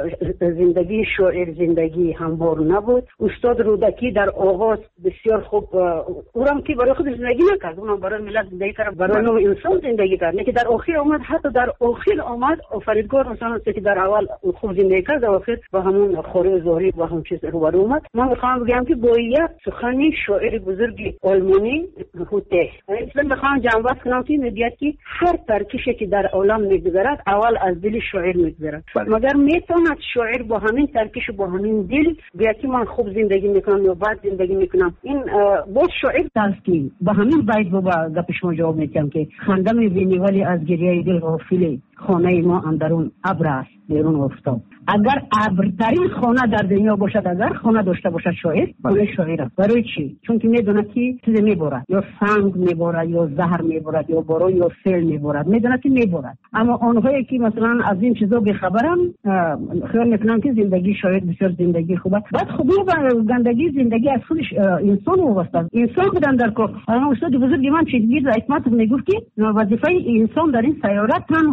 زندگی شاعر زندگی هموار نبود. استاد رودکی در آغاز بسیار خوب اونم که برای خود زندگی نکرد، اونم برای ملت زندگی کرد، برای نوع انسان زندگی کرد، نه که در آخر آمد، حتی در آخر آمد آفریدگار مثلا که در اول خوب زندگی کرد، در آخر با همون خوره ظاهری و همون چیز روبرو اومد. من میخوام بگم که با یک سخنی شاعر بزرگی آلمانی هوته اصلا میخوام جنبت کنم که میگه که هر ترکیشی که در عالم میگذرد اول از دل شاعر میگذرد، مگر میتواند شاعر با همین ترکیش با همین دل بگه که من خوب زندگی میکنم یا بد زندگی میکنم. این باز شاعر تلقی با همین بیت با گپ شما جواب میدم که خنده میبینی ولی از گریه دل غافلی، خانه ما اندرون ابر است بیرون افتاد. اگر ابرترین خانه در دنیا باشد، اگر خانه داشته باشد شاعر، خانه شاعر است. برای چی؟ چون که میدونه که چیز میبرد، یا سنگ میبرد، یا زهر میبرد، یا باران یا سیل میبرد، میدونه که میبرد. اما آنهایی که مثلا از این چیزا بخبرن خیال میکنن که زندگی شاعر بسیار زندگی خوبه. بعد خوبی و گندگی زندگی از خودش انسان وابسته است. انسان بودن در کار. اما استاد بزرگ من چیزی در اسمت میگفت که وظیفه انسان در این سیاره تنها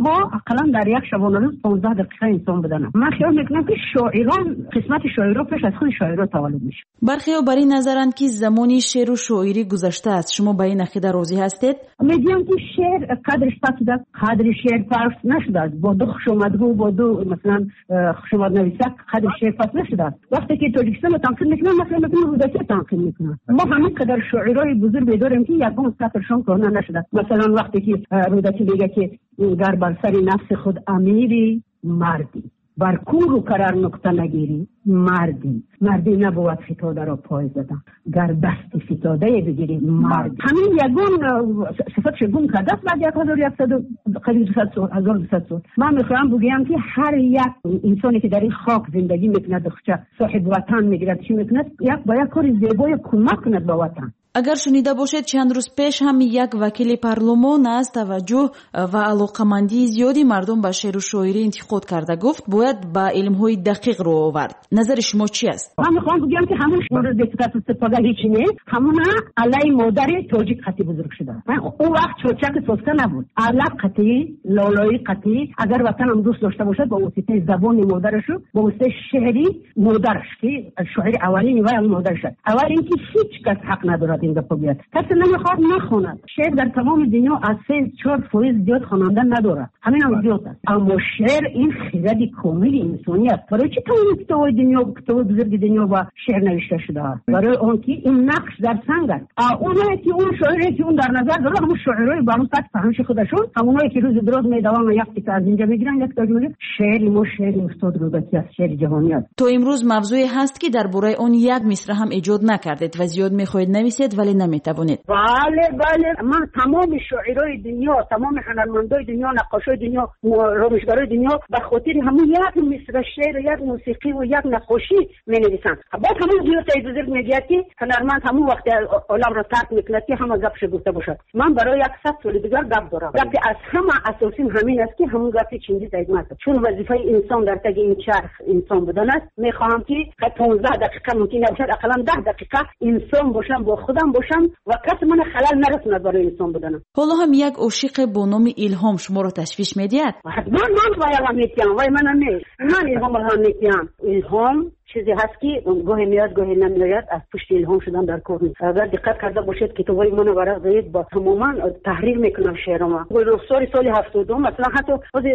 اقلا در یک شبانه روز پانزده دقیقه انسان بدنم. من خیال میکنم که شاعران قسمت شاعرها پیش از خود شاعرها تولد میشه. برخی ها بر این نظرند که زمانی شعر و شاعری گذشته است. شما با این عقیده راضی هستید؟ میگم که شعر قدرش پس داد، قدر شعر پس نشده. با دو خوشامدگو با دو مثلا خوشامد نویسک قدر شعر پس نشده. وقتی که تاجیکستان تنقید میکنن مثلا میگن رودکی تنقید میکنن. ما همین قدر شاعرای بزرگ داریم که یکم سطرشون کهنه نشده. مثلا وقتی که رودکی میگه که گر بر سر نفس خود امیری مردی، بر کور و کرر نقطه نگیری مردی، مردی نبود فتاده را پای زدن، گر دست فتاده بگیری مردی. همین یگون صفت شگون کرده بعد یک هزار یکصد قریب دویست سال هزار و دویست سال. من میخوام بگم که هر یک انسانی که در این خاک زندگی میکنه دخچه صاحب وطن میگیرد چی میکنه یک با یک کار زیبای کمک کند به وطن. اگر شنیده باشید چند روز پیش هم یک وکیل پارلمان از توجه و علاقمندی زیادی مردم به شعر و شاعری انتقاد کرده، گفت باید با علم‌های دقیق رو آورد. نظر شما چی است؟ من میخوام بگم که همون مورد دقت استفاده هیچ نیست. همون علی مادر تاجیک خطی بزرگ شده. اون وقت چوچک سوسته نبود. علق خطی، لالایی خطی اگر وطن هم دوست داشته باشد با واسطه زبان مادرش با واسطه شعری مادرش که شاعر اولی و اون مادرش. اول اینکه هیچ کس حق نداره این گپ بیاد. کسی نمیخواد نخوند. شعر در تمام دنیا از سه چهار فایز زیاد خواننده نداره. همین هم زیاد است. اما شعر این خرد کامل انسانی است. برای چی تمام کتاب‌های دنیا کتاب بزرگ دنیا با شعر نوشته شده است؟ برای اون که این نقش در سنگ است. اونایی که اون شاعری که اون در نظر داره همون شاعرای با اون سطح فهمش خودشون، همونایی که روز دراز میدوام یک تیکه از اینجا میگیرن یک ترجمه. شعر ما شعر استاد رودکی است، شعر جهانی است. تو امروز موضوعی هست که درباره اون یک مصرع هم ایجاد نکردید و زیاد میخواهید نویسید ولی نمیتوانید. بله بله من تمام شاعرای دنیا، تمام هنرمندای دنیا، نقاشای دنیا، رامشگرای دنیا به خاطر همون یک مصرع شعر، یک موسیقی و یک نقاشی مینویسن. بعد همون زیاد بزرگ میگه که هنرمند همون وقت عالم را ترک میکنه که همه گپش گفته باشد. من برای صد سال دیگر گپ دارم. گپی از همه اساسی همین است که همون گپی چنگیز ایزمت است. چون وظیفه انسان در تگ این چرخ انسان بودن است. میخواهم که پانزده دقیقه ممکن نباشد، اقلا ده دقیقه انسان باشم، با خودم باشم و کس من خلل نرسوند برای انسان بودنم. حالا هم یک عاشق با نام الهام شما رو تشویش میدید؟ حتما من باید میتونم وای من نه من الهام را میتونم. الهام چیزی هست که گاهی میاد گاهی نمیاد، از پشت الهام شدن در کار نیست. اگر دقت کرده باشید کتابای من ورق دارید با تماما تحریر میکنم شعرام. سال سال هفتاد مثلا حتی از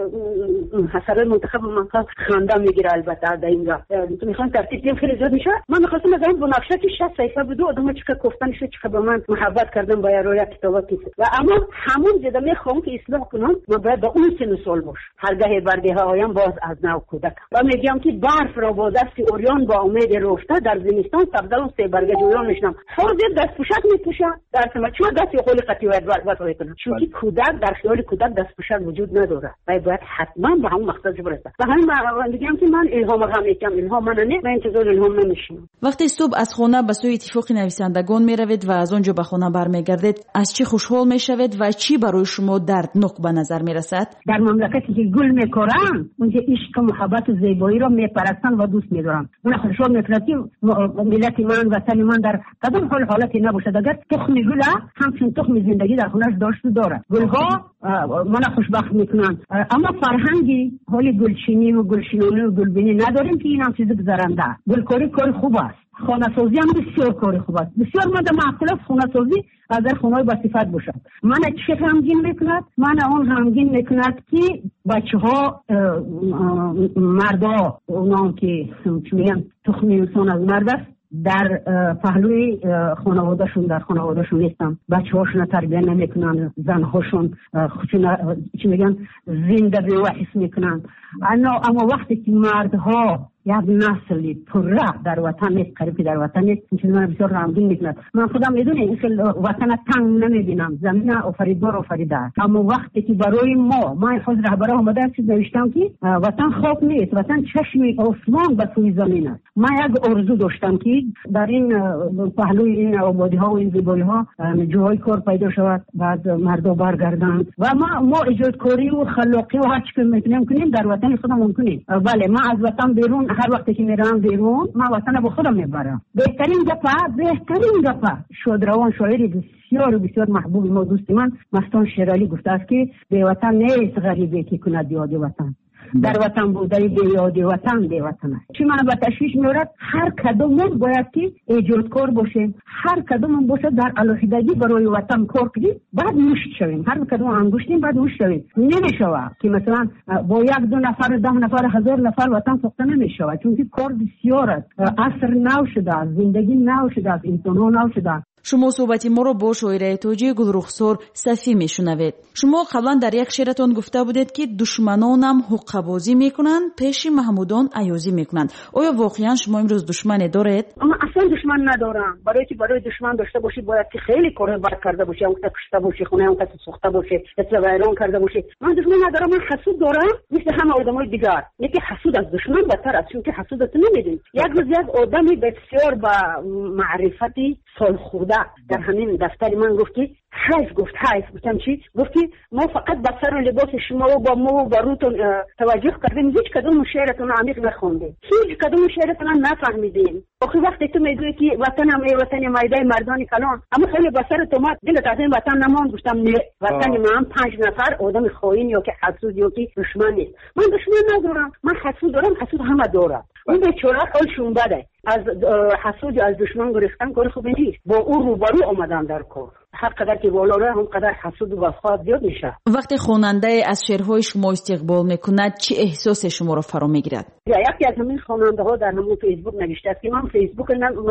حساب منتخب من خنده میگیره. البته در اینجا تو میخوام ترتیب خیلی زیاد میشه. من میخواستم مثلا با نقشه که شصت صفحه بود آدم چه گفتنش چه به من محبت کردم با روی کتابات و اما همون جدا میخوام که اصلاح کنم و باید با اون سن سال باش. هرگاه برگه ها آیم باز از نو کودک و میگم که برف را با دست اوریان با امید رفته در زمستان سبزلون سه برگه جویان میشنم. فرض دست پوشک میپوشم در سما چون دست خول قطعی باید واسه کنم. چون که کودک در خیال کودک دست پوشک وجود نداره. باید حتما به همون مقصد برسه. و همین میگم که من الهام را میگم الهام من نه من انتظار الهام نمیشم. وقتی صبح از خانه به سوی اتفاق نویسندگان میروید و از اونجا به خانه برمیگردید از چی خوشحال میشوید و چی برای شما دردناک به نظر میرسد؟ در مملکتی که گل میکارن اونجا عشق و محبت و زیبایی را میپرستن و دوست میدارن. من خوشحال میکنم که ملت من وطن من در کدام حال حالتی نباشد. اگر تخم گل همچون تخم زندگی در خونش داشت و داره. گلها من خوشبخت میکنن. اما فرهنگی حال گلچینی و گلشینانی و گلبینی نداریم که این هم چیز گذرنده. گلکاری کار خوب است. خانه سازی هم بسیار کار خوب است. بسیار ماده معقول است خانه سازی اگر خانه با صفت باشد. من چه غمگین میکند؟ من اون غمگین میکند که بچه ها مردا اونام که چی میگن تخم انسان از مرد است در پهلوی خانوادهشون در خانوادهشون نیستن. بچه هاشون تربیه نمیکنن، زنهاشون چی میگن زنده به وحس میکنن. اما وقتی که مردها یک نسلی پره در وطن نیست، قریبی در وطن نیست، این من بسیار غمگین میکند. من خودم میدونم این وطن تنگ نمیبینم، زمین آفریدگار آفریده است. اما وقتی که برای ما من خود رهبر آمده چیز نوشتم که وطن خواب نیست، وطن چشم آسمان به سوی زمین است. من یک آرزو داشتم که در این پهلوی این آبادی ها و این زیبایی ها جای کار پیدا شود، بعد مردم برگردند و ما ما ایجادکاری و خلاقی و هر چی که میتونیم کنیم در وطن خودمون کنیم. بله ما از وطن بیرون هر وقتی که میرم بیرون من وطن با خودم میبرم. بهترین گپه بهترین گپه شادروان شاعری بسیار بسیار محبوب ما دوست من مستان شیرالی گفته است که به وطن نیست غریبی که کند یاد وطن، در وطن بوده به یاد وطن به وطن است. چی من به تشویش میارد؟ هر کدومون باید که ایجادکار باشیم، هر کدومون باشه در علاقیدگی برای وطن کار کنیم، بعد مشت شویم. هر کدوم انگشتیم بعد مشت شویم. نمیشوه که مثلا با یک دو نفر ده نفر هزار نفر وطن ساخته نمیشوه، چون که کار بسیار است. عصر نو شده است، زندگی نو شده است، انسان‌ها نو شده است. شما صحبتی ما رو با شاعره توجیه گلرخسار صفی میشنوید. شما قبلا در یک شعرتون گفته بودید که دشمنانم حقه‌بازی میکنن، پیش محمودان عیازی میکنن. آیا واقعا شما امروز دشمن دارید؟ اما اصلا دشمن ندارم. برای که برای دشمن داشته باشی باید که خیلی کار بد کرده باشی، اون کسی کشته باشی، خونه اون کسی سوخته باشی، اصلا ویران کرده باشی. من دشمن ندارم، من حسود دارم مثل همه آدمای دیگر. یکی حسود از دشمن بدتر است، چون که حسودت نمیدین. یک روز یک آدمی بسیار با معرفتی سالخورده در همین دفتر من گفت که حیف گفت حیف گفتم چی؟ گفت که ما فقط به سر و لباس شما و با مو و با روتون توجه کردیم، هیچ کدوم شعرتون عمیق نخوندیم، هیچ کدوم شعرتون نفهمیدیم. آخه وقتی تو میگویی که وطنم ای وطن میدان مردان کلان، اما خیلی به سر تو مات دلت از این وطن نمان. گفتم نه، وطن من پنج نفر آدم خائن یا که حسود یا که دشمن نیست. من دشمن ندارم، من حسود دارم، حسود همه دارم. اون بیچاره حالشون بده، از حسود از دشمن گرفتن کار خوبی نیست. با او روبرو آمدن در کار. هر قدر که بالا راه هم قدر حسود و وفا زیاد میشه. وقتی خواننده از شعرهای شما استقبال میکند چه احساس شما رو فرا میگیرد؟ یکی از همین خواننده ها در همون فیسبوک نوشته است که من فیسبوک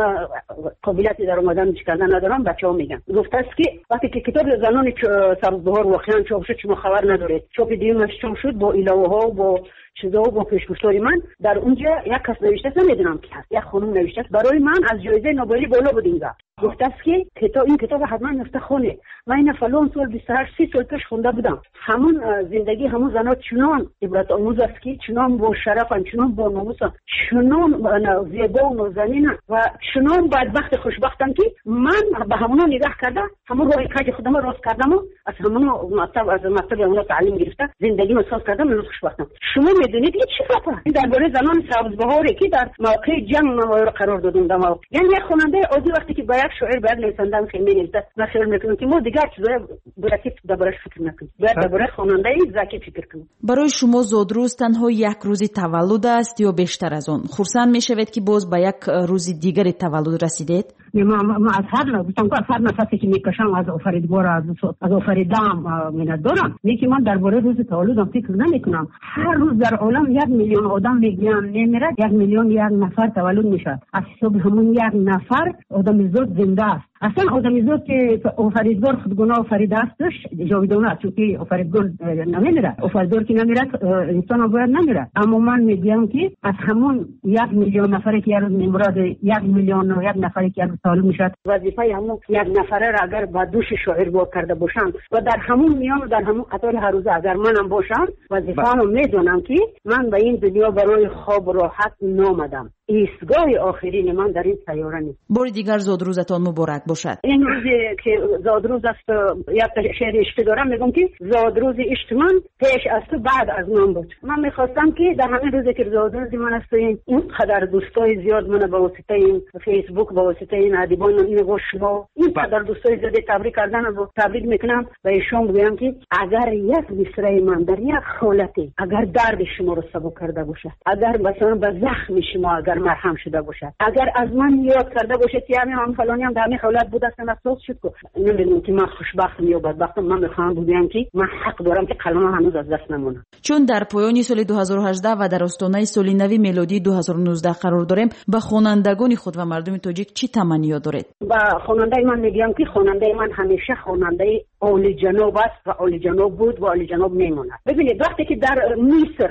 قابلیتی در اومدن کردن ندارم، بچه‌ها میگن. گفته است که وقتی که کتاب زنان سبزبهار واقعا چاپ شد شما خبر ندارید. چاپ دیگه‌اش چاپ شد با الهه ها و با چیزا و با پیشگفتاری من. در اونجا یک کس نوشته است، نمیدونم کی هست، یک خانم نوشته است برای من از جایزه نوبلی بالا بود اینجا. گفته است که کتاب این کتاب حتما نفته خونه. من این فلان سال بیست و هشت سی سال پیش خونده بودم. همون زندگی همون زنات چنان عبرت آموز است که چنان با شرفن، چنان با ناموسن، چنان زیبا و نازنینن و چنان بدبخت خوشبختن که من به همونا نگاه کردم، همون راه کج خودم راست کردم و از همونا مطلب از مطلب همونا تعلیم گرفتم، زندگی مساز کردم، من خوشبختم. شما میدونید این چه خطا؟ این درباره زنان سبزبهاری که در موقع جنگ ما قرار دادن در موقع. یعنی یک خواننده عادی وقتی که با یک شاعر باید نویسنده خیلی نویسه، من خیال میکنم که ما دیگر چیزای برکی دربارش فکر نکنیم. باید درباره خواننده ذکی فکر کنیم. برای شما زادروز تنها یک روزی تولد است یا بیشتر از آن؟ خرسند میشوید که باز با یک روز دیگری تولد رسیدید؟ ما ما از هر نفسی که هر نفسی که میکشم از آفریدگار از از آفریدم میاد دارم. میگم من درباره روز تولدم فکر نمیکنم. هر روز در عالم یک میلیون آدم میگن نمیره، یک میلیون یک نفر تولد میشه. از حساب همون یک نفر آدم زاد زنده است. اصلا آدمی زاد که آفریدگار خودگونه آفریده استش جاودانه است، چون که آفریدگار نمیره. آفریدگار که نمیره انسان هم باید نمیره. اما من میگم که از همون یک میلیون نفری که روز میمرد، یک میلیون و یک نفری که روز تولد میشه، وظیفه همون یک نفره را اگر با دوش شاعر با کرده باشم و در همون میان و در همون قطار هر روز اگر منم باشم، وظیفه‌مو میدونم که من به این دنیا برای خواب و راحت نامدم. ایستگاه آخرین من در این سیاره نیست. بار دیگر زادروزتان مبارک باشد. این روزی که زادروز است، یک شعر عشق دارم، میگم که زادروز عشق من پیش از تو بعد از من بود. من میخواستم که در همین روزی که زادروز من است، این قدر دوستای زیاد من به واسطه این فیسبوک، به واسطه این ادیبان این و شما این قدر دوستای زیاد تبریک کردن و تبریک میکنم و ایشون بگم که اگر یک مصرع من در یک حالتی اگر درد شما رو سبک کرده باشد، اگر مثلا به زخم شما اگر مرهم شده باشد، اگر از من یاد کرده باشد که همین هم فلانی هم در همین حالت بود است، افسوس شد که نمیدونم که من خوشبختم یا بدبختم. من میخوام بگم که من حق دارم که قلمم هنوز از دست نمونه. چون در پایان سال دو هزار و هجده و در آستانه سال نو میلادی دو هزار و نوزده قرار داریم، به خوانندگان خود و مردم تاجیک چی تمنی دارید؟ با خواننده من میگم که خواننده من همیشه خواننده عالی جناب است و عالی جناب بود و عالی جناب میماند. ببینید وقتی که در مصر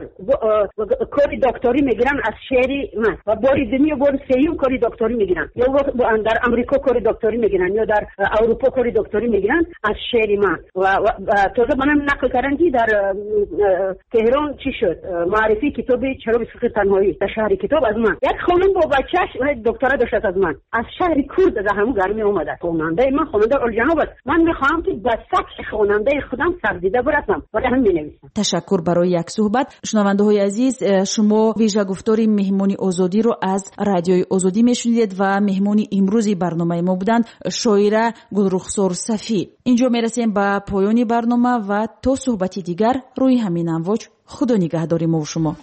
کاری دکتری میگیرن از شعری من و باری دنیا بار سیوم کاری دکتری میگیرن، یا در امریکا کاری دکتری میگیرن یا در اروپا کاری دکتری میگیرن از شعری من و, و تازه منم نقل کردن که در تهران چی شد معرفی کتاب چرا فقه تنهایی در شهر کتاب از من. یک خانم با بچه‌ش دکترا داشت از من از شهر کرد در همون گرمی اومده. خواننده من خواننده عالی جناب است. من میخوام که بس سطح خواننده خودم سردیده برسم برای هم می‌نویسم. تشکر برای یک صحبت. شنونده‌های عزیز، شما ویژه گفتاری مهمانی آزادی رو از رادیوی آزادی میشنیدید و مهمانی امروزی برنامه ما بودند شاعره گلرخسار صفی. اینجا میرسیم به پایان برنامه و تا صحبتی دیگر روی همین امواج خدا نگهداری ما و شما.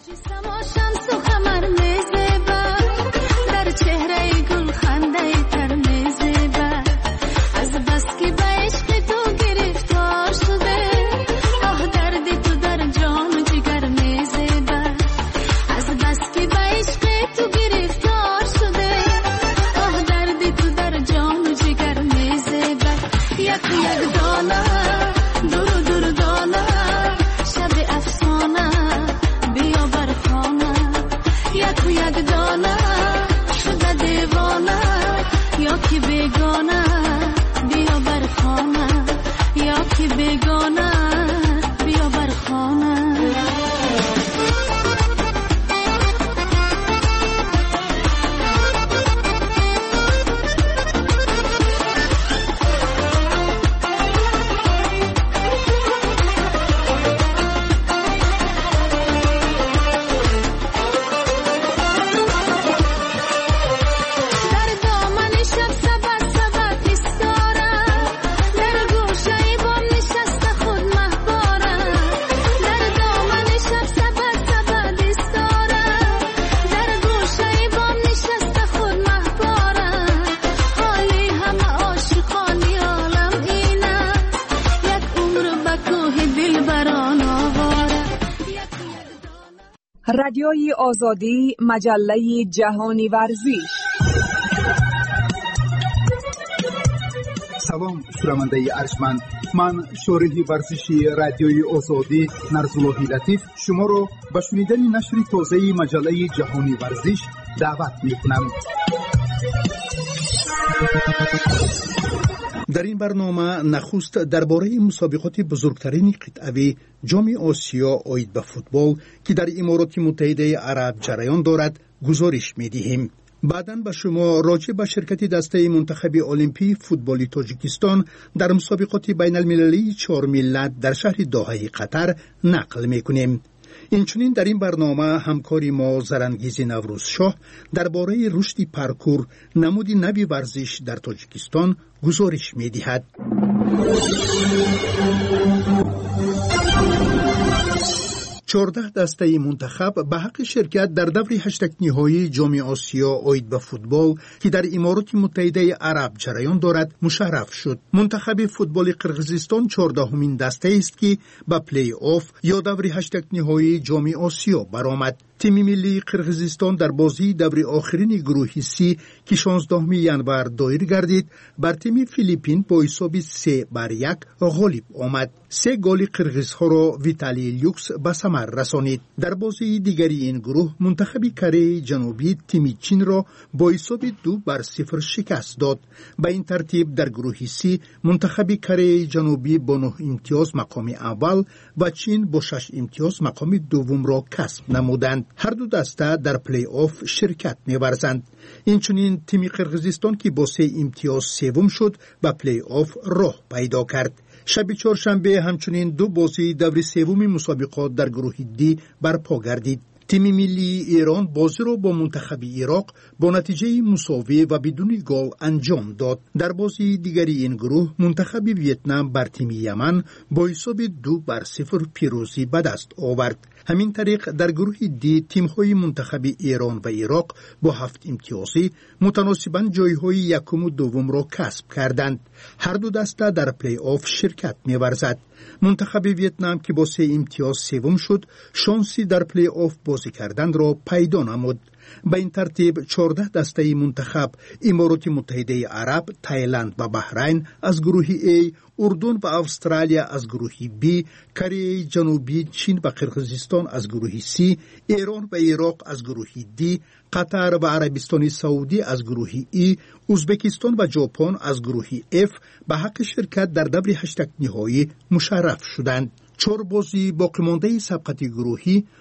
رادیوی آزادی، مجله جهانی ورزش. سلام شنونده ارجمند، من شارح ورزشی رادیوی آزادی نرزاللهی لطیف شما را به شنیدن نشر تازه مجله جهانی ورزش دعوت می‌کنم. در این برنامه نخست درباره مسابقات بزرگترین قطعه جام آسیا عاید به فوتبال که در امارات متحده عرب جریان دارد گزارش می‌دهیم. بعداً به شما راجع به شرکت دسته منتخب المپی فوتبالی تاجیکستان در مسابقات بین المللی چهار ملت در شهر دوحه قطر نقل می‌کنیم. اینچنین در این برنامه همکاری ما زرانگیز نوروز شاه درباره رشد پارکور نمود نوی ورزش در تاجیکستان گزارش می‌دهد. چهارده دسته منتخب به حق شرکت در دور هشتگ نهایی جام آسیا عاید به فوتبال که در امارات متحده عرب جریان دارد مشرف شد. منتخب فوتبال قرقیزستان چهاردهمین دسته است که به پلی آف یا دور هشتگ نهایی جام آسیا برآمد. تیم ملی قرقیزستان در بازی دور آخرین گروه سی که شانزدهم ژانویه دایر گردید بر تیم فیلیپین با حساب سه بر یک غالب آمد. سه گل قرقیزها را ویتالی لیوکس به ثمر رسانید. در بازی دیگری این گروه منتخب کره جنوبی تیم چین را با حساب دو بر صفر شکست داد. به این ترتیب در گروه سی منتخب کره جنوبی با نه امتیاز مقام اول و چین با شش امتیاز مقام دوم را کسب نمودند. هر دو دسته در پلی آف شرکت می‌ورزند. اینچنین تیم قرقیزستان که با سه امتیاز سوم شد به پلی آف راه پیدا کرد. شب چهارشنبه همچنین دو بازی دور سوم مسابقات در گروه دی برپا گردید. تیم ملی ایران بازی را با منتخب عراق با نتیجه مساوی و بدون گل انجام داد. در بازی دیگری این گروه منتخب ویتنام بر تیم یمن با حساب دو بر صفر پیروزی به دست آورد. همین طریق در گروه دی تیم‌های منتخب ایران و عراق با هفت امتیازی متناسباً جای‌های یکم و دوم را کسب کردند. هر دو دسته در پلی آف شرکت می‌ورزد. منتخب ویتنام که با سه امتیاز سوم شد، شانسی در پلی آف بازی کردن را پیدا نمود. به این ترتیب چهارده دسته منتخب امارات متحده عرب، تایلند و بحرین از گروه A، اردن و استرالیا از گروه B، کره جنوبی، چین و قرقیزستان از گروه C، ایران و عراق از گروه D، قطر و عربستان سعودی از گروه E، ازبکستان و ژاپن از گروه F به حق شرکت در دور هشتگ نهایی مشرف شدند. چهار بازی باقی مانده سبقت گروهی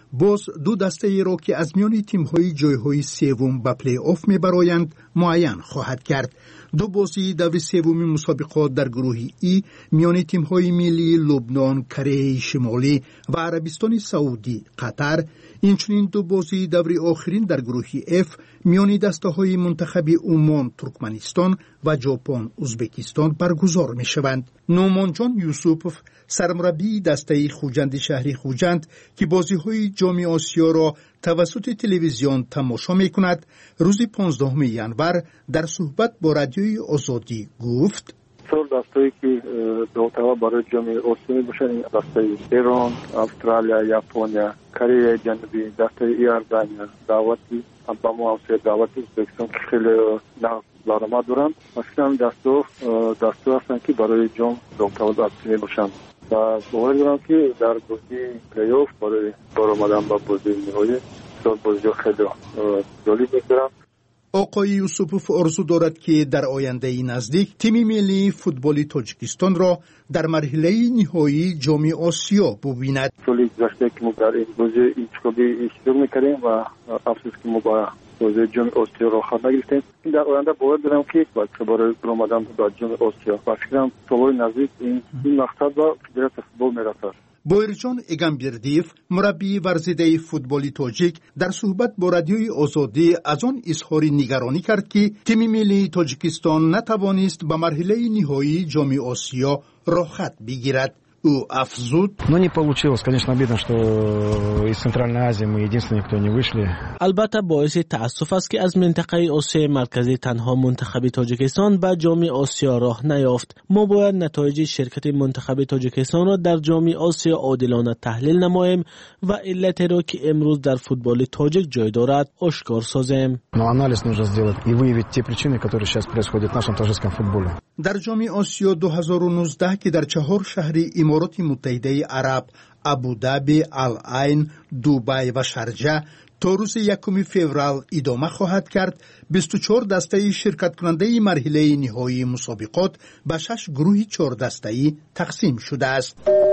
باز دو دسته ای را که از میان تیم های جای های سوم به پلی آف می برایند معین خواهد کرد. دو بازی دور سوم مسابقات در گروه ای میان تیم های ملی لبنان، کره شمالی و عربستان سعودی، قطر، اینچنین دو بازی دور آخرین در گروه اف میان دسته های منتخب عمان، ترکمنستان و ژاپن، ازبکستان برگزار می شوند. نومان جان یوسوف، سرمربی دسته خوجند شهری خوجند که بازی های جام آسیا را توسط تلویزیون تماشا می کند، روز پانزدهم ژانویه در صحبت با رادیوی آزادی گفت: سر دستایی که دوتاوا برای جام آسیا می باشند، دسته ایران، استرالیا، ژاپن، کره جنوبی، دسته ایرلند، دعوتی با ما اوسه دعوتی ازبکستان که خیلی نه لازمه دارند. مثلا دستو دستو هستن که برای جام دوتاوا دسته می باشند. و باور دارم که در بازی پلی آف برای برآمدن با بازی نهایی سال بازی خیلی جالب می‌گذرم. آقای یوسفوف آرزو دارد که در آینده نزدیک تیم ملی فوتبال تاجیکستان را در مرحله نهایی جام آسیا ببیند. سالی گذشته که ما در این بازی انتخابی اشتراک می‌کردیم و افسوس که ما با بازی جام آسیا را خط نگرفتیم. در آینده باور دارم که برای برآمدن به جام آسیا و فکرم سال نزدیک این این مقصد با فدراسیون فوتبال میرسد. بایرجان اگامبردیف، مربی ورزیده فوتبال تاجیک، در صحبت با رادیوی آزادی از آن اظهار نگرانی کرد که تیم ملی تاجیکستان نتوانست به مرحله نهایی جام آسیا راه خط بگیرد. او افزود: Но не получилось, конечно, обидно, что из Центральной Азии мы единственные, кто не вышли. البته باعث تأسف است که از منطقه آسیای مرکزی تنها منتخب تاجیکستان به جام آسیا راه نیافت. ما باید نتایج شرکت منتخب تاجیکستان را در جام آسیا عادلانه تحلیل نماییم و علت را که امروز در فوتبال تاجیک جای دارد آشکار سازیم. Но анализ нужно сделать и выявить те причины, которые сейчас происходят в нашем таджикском футболе. در جام آسیا دو هزار و نوزده که در چهار شهر امارات متحده عرب، ابودابی، العین، دوبای و شارجه تا روز یکم فوریه ادامه خواهد کرد، بیست و چهار دسته شرکت کننده مرحله نهایی مسابقات به شش گروه چهار دسته‌ای تقسیم شده است.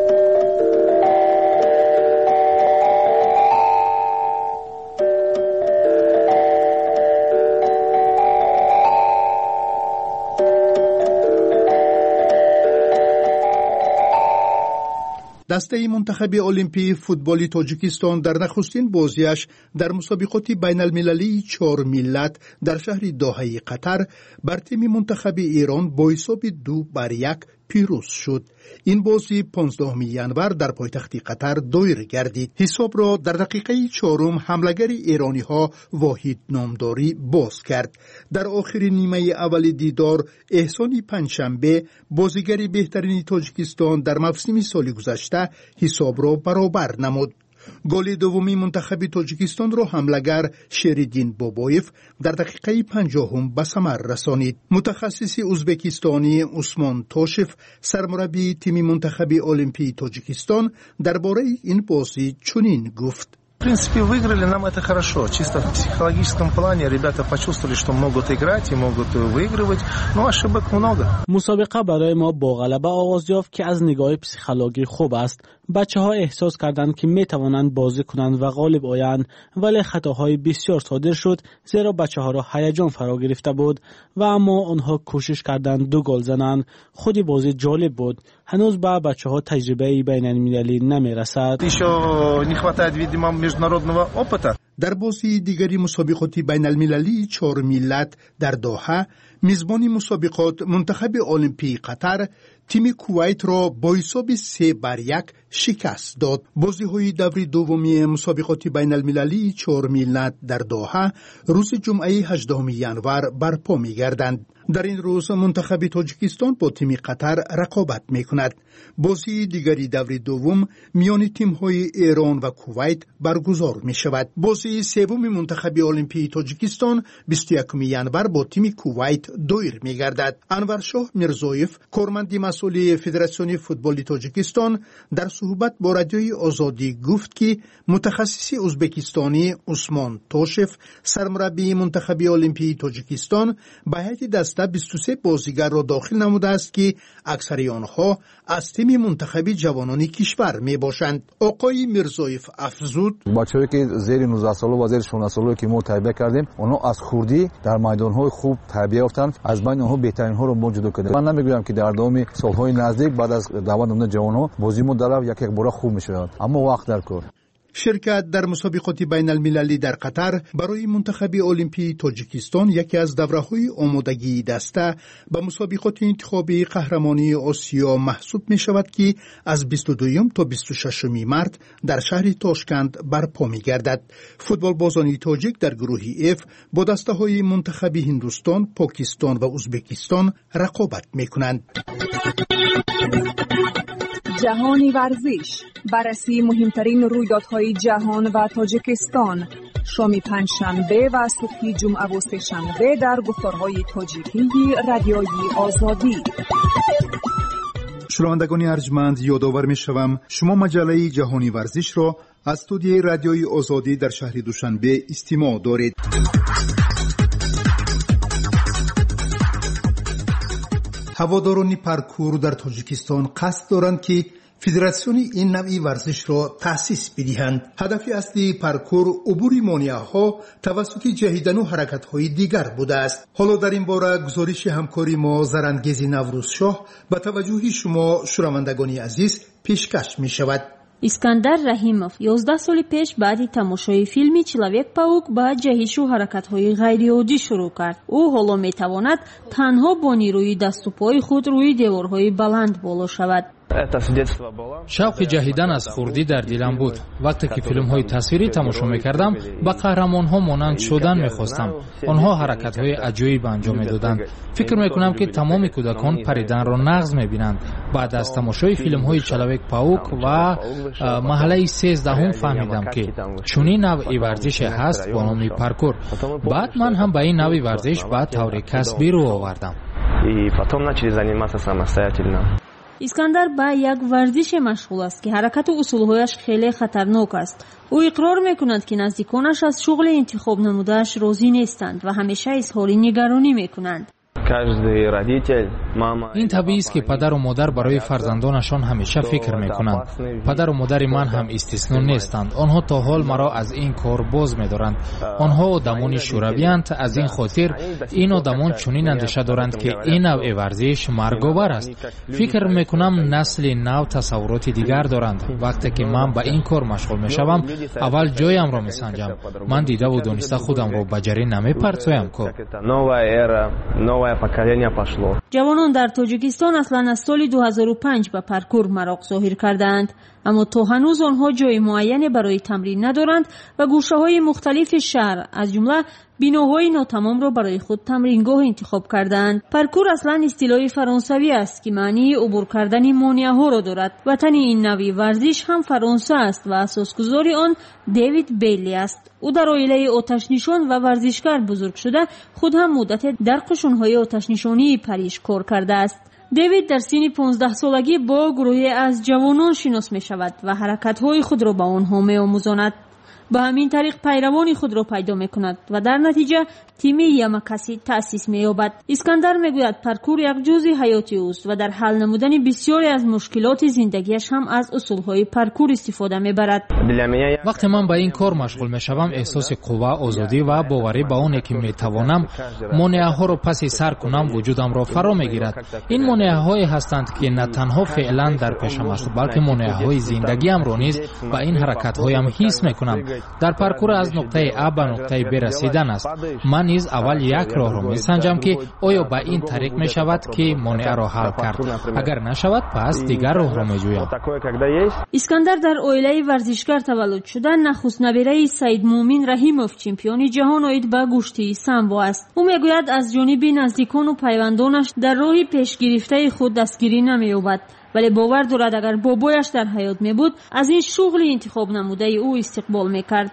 دسته منتخب المپی فوتبال تاجیکستان در نخستین بازیش در مسابقات بین المللی چهار ملت در شهر دوحه قطر بر تیم منتخب ایران با حساب دو بر یک پیروز شد. این بازی پانزدهم ژانویه در پایتخت قطر دایر گردید. حساب را در دقیقه چهارم حملهگر ایرانی ها واحد نامداری باز کرد. در آخر نیمه اول دیدار احسان پنجشنبه بازیگر بهترین تاجیکستان در موسم سال گذشته حساب را برابر نمود. گل دومی منتخب تاجیکستان را حملهگر شریدین بابایف در دقیقه پنجاهم به ثمر رسانید. متخصص ازبکستانی عثمان تاشف، سرمربی تیم منتخب المپی تاجیکستان، درباره این بازی چنین گفت: В принципе, выиграли, нам это хорошо. Чисто в психологическом плане ребята почувствовали, что могут играть и могут выигрывать, но ошибок много. مسابقه برای ما با غلبه آغاز یافت که از نگاه پسیخولوژی خوب است. بچه‌ها احساس کردند که می‌توانند بازی کنند و غالب آیند، ولی خطاهای بسیار صادر شد زیرا بچه‌ها را هیجان فرا گرفته بود و اما آنها کوشش کردند دو گل زنند. خودی بازی جالب بود. هنوز به بچه‌ها تجربه بین‌المللی نمی‌رسد. Еще не хватает, видимо, международного опыта. در بازی دیگری مسابقات بین المللی چهار ملت در دوحه، میزبان مسابقات منتخب المپی قطر تیم کویت را با حساب سه بر یک شکست داد. بازی های دور دومی مسابقات بین المللی چهار ملت در دوحه روز جمعه هجدهم ژانویه برپا می گردند. در این روز منتخب تاجیکستان با تیم قطر رقابت می کند. بازی دیگری دور دوم میان تیم های ایران و کویت برگزار می شود. بازی سوم منتخب المپی تاجیکستان بیست و یکم ژانویه با تیم کویت امید دویر می‌گردد. انورشاه میرزویف، کارمند مسئول فدراسیون فوتبال تاجیکستان، در صحبت با رادیوی آزادی گفت که متخصص ازبکستانی عثمان توشف، سرمربی منتخب المپی تاجیکستان، به هیئت دسته بیست و سه بازیگر را داخل نموده است که اکثر آنها از تیم منتخب جوانان کشور میباشند. آقای میرزویف افزود: بچه‌ای که زیر نوزده ساله و زیر شانزده ساله که ما تربیت کردیم، آنها از خوردی در میدان‌های خوب تربیت یافتند. از بین آنها بهترین ها را ما جدا کردیم. من نمیگویم که در دام سال‌های نزدیک بعد از دعوت نمودن جوان‌ها بازیمون در یک یک بار خوب می‌شود، اما وقت در کار. شرکت در مسابقات بین المللی در قطر برای منتخب المپی تاجیکستان یکی از دوره‌های آمادگی دسته به مسابقات انتخابی قهرمانی آسیا محسوب می شود که از بیست و دوم تا بیست و ششم مارس در شهر تاشکند برپا می گردد. فوتبال بازان تاجیک در گروه اف با دسته‌های منتخب هندوستان، پاکستان و ازبکستان رقابت می کنند. جهانی ورزش، بررسی مهمترین رویدادهای جهان و تاجیکستان، شام پنجشنبه و صبح جمعه و سه‌شنبه در گفتارهای تاجیکی رادیوی آزادی. شنوندگان ارجمند، یادآور می‌شوم شما مجله جهانی ورزش را از استودیوی رادیوی آزادی در شهر دوشنبه استماع دارید. هواداران پارکور در تاجیکستان قصد دارند که فدراسیون این نوع ورزش را تأسیس بدهند. هدف اصلی پارکور عبور مانع‌ها توسط جهیدن و حرکت‌های دیگر بوده است. حالا در این باره گزارش همکاری ما زرندگیز نوروز شاه به توجه شما شنوندگان عزیز پیشکش می شود. искандар раҳимов ёздаҳ соли пеш баъди тамошои филми «Человек-паук» ба ҷаҳишу ҳаракатҳои ғайриоддӣ шурӯъ кард. ӯ ҳоло метавонад танҳо бо нирӯи дасту пои худ рӯи деворҳои баланд боло шавад. шавқи ҷаҳидан аз хурдӣ дар дилам буд. вақте ки филмҳои тасвирӣ тамошо мекардам, ба қаҳрамонҳо монанд шудан мехостам. онҳо ҳаракатҳои аҷоиб анҷом медоданд. фикр мекунам ки тамоми кӯдакон париданро нағз мебинанд. баъд аз тамошои филмҳои «Человек-паук» ва маҳаллаи сезддаҳум фаҳмидам ки чунин навъи варзише ҳаст бо номи паркур. баъд ман ҳам ба ин навъи варзиш ба таври касбӣ рӯ овардам. искандар ба як варзише машғул аст ки ҳаракату усулҳояш хеле хатарнок аст. ӯ иқрор мекунад ки наздиконаш аз шуғли интихоб намудааш розӣ нестанд ва ҳамеша изҳори нигаронӣ мекунанд. ин табиист ки падару модар барои фарзандонашон ҳамеша фикр мекунанд. падару модари ман ҳам истисно нестанд. онҳо то ҳол маро аз ин кор боз медоранд. онҳо одамони шӯравиянд. аз ин хотир ин одамон чунин андеша доранд ки ин навъи варзиш марговар аст. фикр мекунам насли нав тасаввуроти дигар доранд. вақте ки ман ба ин кор машғул мешавам, аввал ҷоямро месанҷам. ман дидаву дониста худамро ба ҷарӣ намепарсоям ко. ҷавонон дар тоҷикистон аслан аз соли ду ҳазору панҷ ба паркур мароқ зоҳир карданд, аммо то ҳанӯз онҳо ҷои муайяне барои тамрин надоранд ва гӯшаҳои мухталифи шаҳр аз ҷумла биноҳои нотамомро барои худ тамрингоҳ интихоб карданд. паркур аслан истилоҳи фаронсавӣ аст ки маънии убур кардани монеаҳоро дорад. ватани ин навъи варзиш ҳам Фаронса аст ва асосгузори он Дэвид Бейли аст. ӯ дар оилаи оташнишон ва варзишгар бузург шуда, худ ҳам муддате дар қушунҳои оташнишонии Париж кор кардааст. дэвид дар синни понздаҳсолагӣ бо гурӯҳе аз ҷавонон шинос мешавад ва ҳаракатҳои худро ба онҳо меомӯзонад. ба ҳамин тариқ пайравони худро пайдо мекунад ва дар натиҷа тими ямакаси таъсис меёбад. искандар мегӯяд паркур як ҷузъи ҳаёти ӯст ва дар ҳал намудани бисёре аз мушкилоти зиндагиаш ҳам аз усулҳои паркур истифода мебарад. вақте ман ба ин кор машғул мешавам, эҳсоси қувва, озодӣ ва боварӣ ба оне ки метавонам монеаҳоро паси сар кунам вуҷудамро фаро мегирад. ин монеаҳое ҳастанд ки на танҳо феълан дар пешам аст, балки монеаҳои зиндагиамро низ ба ин ҳаракатҳоям ҳис мекунам. дар паркур аз нуқтаи А ба нуқтаи Б расидан аст. ман низ аввал як роҳро месанҷам ки оё ба ин тариқ мешавад ки монеаро ҳал кард. агар нашавад, пас дигар роҳро меҷӯям. искандар дар оилаи варзишгар таваллуд шуда нахуст набераи Саид Муъмин Раҳимов чемпиони ҷаҳон оид ба гӯштии самбо аст. ӯ мегӯяд аз ҷониби наздикону пайвандонаш дар роҳи пешгирифтаи худ дастгирӣ намеёбад ولی باور دارد اگر بابایش در حیات می بود از این شغل انتخاب نموده او استقبال میکرد.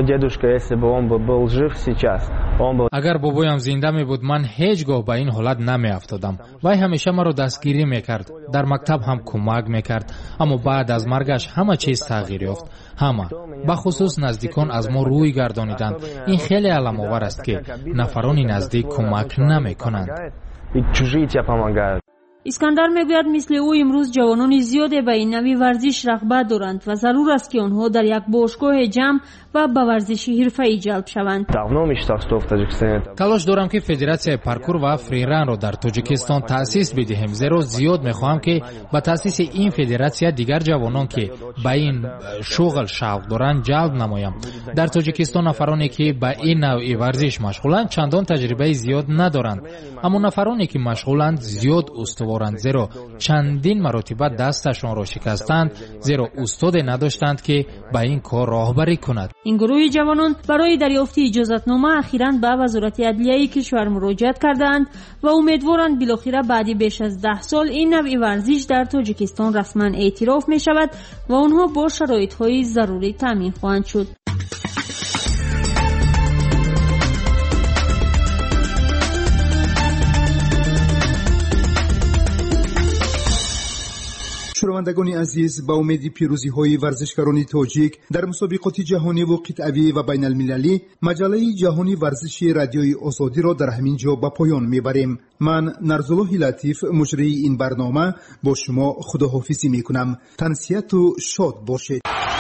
اگر بابایم زنده می بود من هیچگاه به این حالت نمی افتادم. وی همیشه مرا دستگیری میکرد، در مکتب هم کمک میکرد، اما بعد از مرگش همه چیز تغییر یافت. همه به خصوص نزدیکان از ما روی گردانیدند. این خیلی علم آور است که نفران نزدیک کمک نمیکنند. اسکندر میگوید مثل او امروز جوانان زیادی به این نوع ورزش رغبت دارند و ضرور است که آنها در یک باشگاه جمع و به ورزش حرفه‌ای جلب شوند. تلاش دارم که فدراسیون پارکور و فریران را در تاجیکستان تأسیس بدهیم، زیرا زیاد میخواهم که با تأسیس این فدراسیون دیگر جوانان که به این شغل شوق دارند جلب نمایم. در تاجیکستان نفرانی که به این نوع ورزش مشغولند چندان تجربه زیاد ندارند، اما نفرانی که مشغولند زیاد استوارند، زیرا چندین مرتبه دستشان را شکستند، زیرا استاد نداشتند که به این کار راهبری کند. این گروه جوانان برای دریافت اجازتنامه اخیراً به وزارت عدلیه کشور مراجعت کردند و امیدوارند بالاخره بعد بیش از ده سال این نوع ورزش در تاجیکستان رسما اعتراف می شود و آنها با شرایط‌های ضروری تامین خواهند شد. شنوندگان عزیز، با امید پیروزی های ورزشکاران تاجیک در مسابقات جهانی و قطعی و بین المللی، مجله جهانی ورزش رادیوی آزادی را در همین جا به پایان میبریم. من نرزالله لطیف مجری این برنامه با شما خداحافظی میکنم. تنسیت و شاد باشید.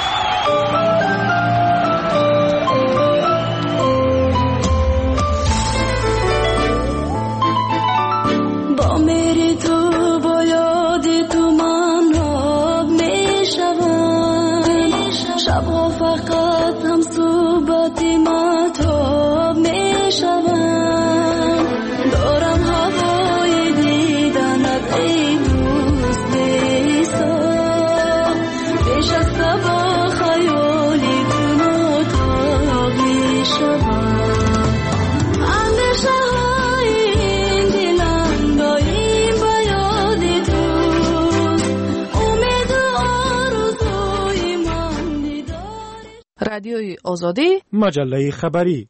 شبها فقط هم صحبت مطاب می شوند، دارم هوای دیدنت ای دوست بی‌سان، پیش از صبح خیالی تو ناتاب می شوند، اندیشه های این دلم داریم به یاد دوست، امید و آرزوی من رادیوی آزادی، مجله خبری.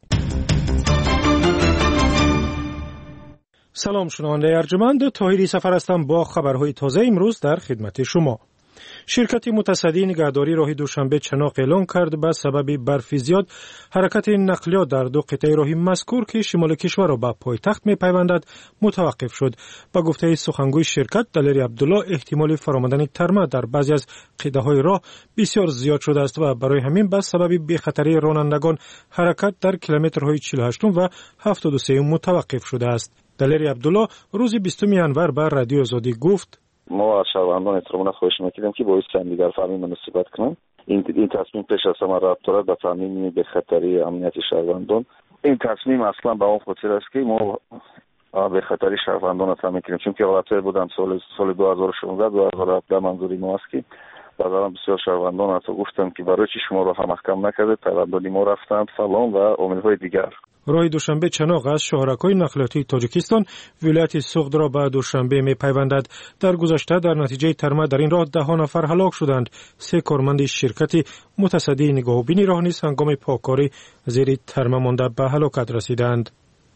سلام شنونده ارجمند، طاهری سفر هستم با خبرهای تازه امروز در خدمت شما. شرکت متصدی نگهداری راه دوشنبه چناق اعلان کرد به سبب برف زیاد حرکت نقلیات در دو قطعه راه مذکور که شمال کشور را به پایتخت می‌پیوندد متوقف شد. با گفته سخنگوی شرکت دلری عبدالله، احتمال فرآمدن ترمه در بعضی از قطعه‌های راه بسیار زیاد شده است و برای همین به سبب بی‌خطری رانندگان حرکت در کیلومترهای چهل و هشت و هفتاد و سه متوقف شده است. دلری عبدالله روز بیستم ژانویه به رادیو آزادی گفت: ما از شهروندان احتراماً خواهش می‌کنیم که با این دیگر فهمی مناسبت کنند. این این تصمیم پیش از همه ربط دارد به تامین به خطری امنیت شهروندان. این تصمیم اصلا به اون خاطر است که ما به خطری شهروندان را تامین کنیم، چون که حالتی بودم سال سال دو هزار و شانزده دو هزار و هفده منظوری ما است که بعضا بسیار شهروندان حتی گفتند که برای چی شما را هم محکم نکردید، پروندانی ما رفتند فلان و امیدهای دیگر. راه دوشنبه چناق از شاهرک‌های نقلیاتی تاجیکستان ولایت سوغد را به دوشنبه می‌پیوندد. در گذشته در نتیجه ترمه در این راه ده ها نفر هلاک شدند. سه کارمند شرکت متصدی نگاهبینی راه نیز هنگام پاککاری زیر ترمه مانده به هلاکت رسیدند.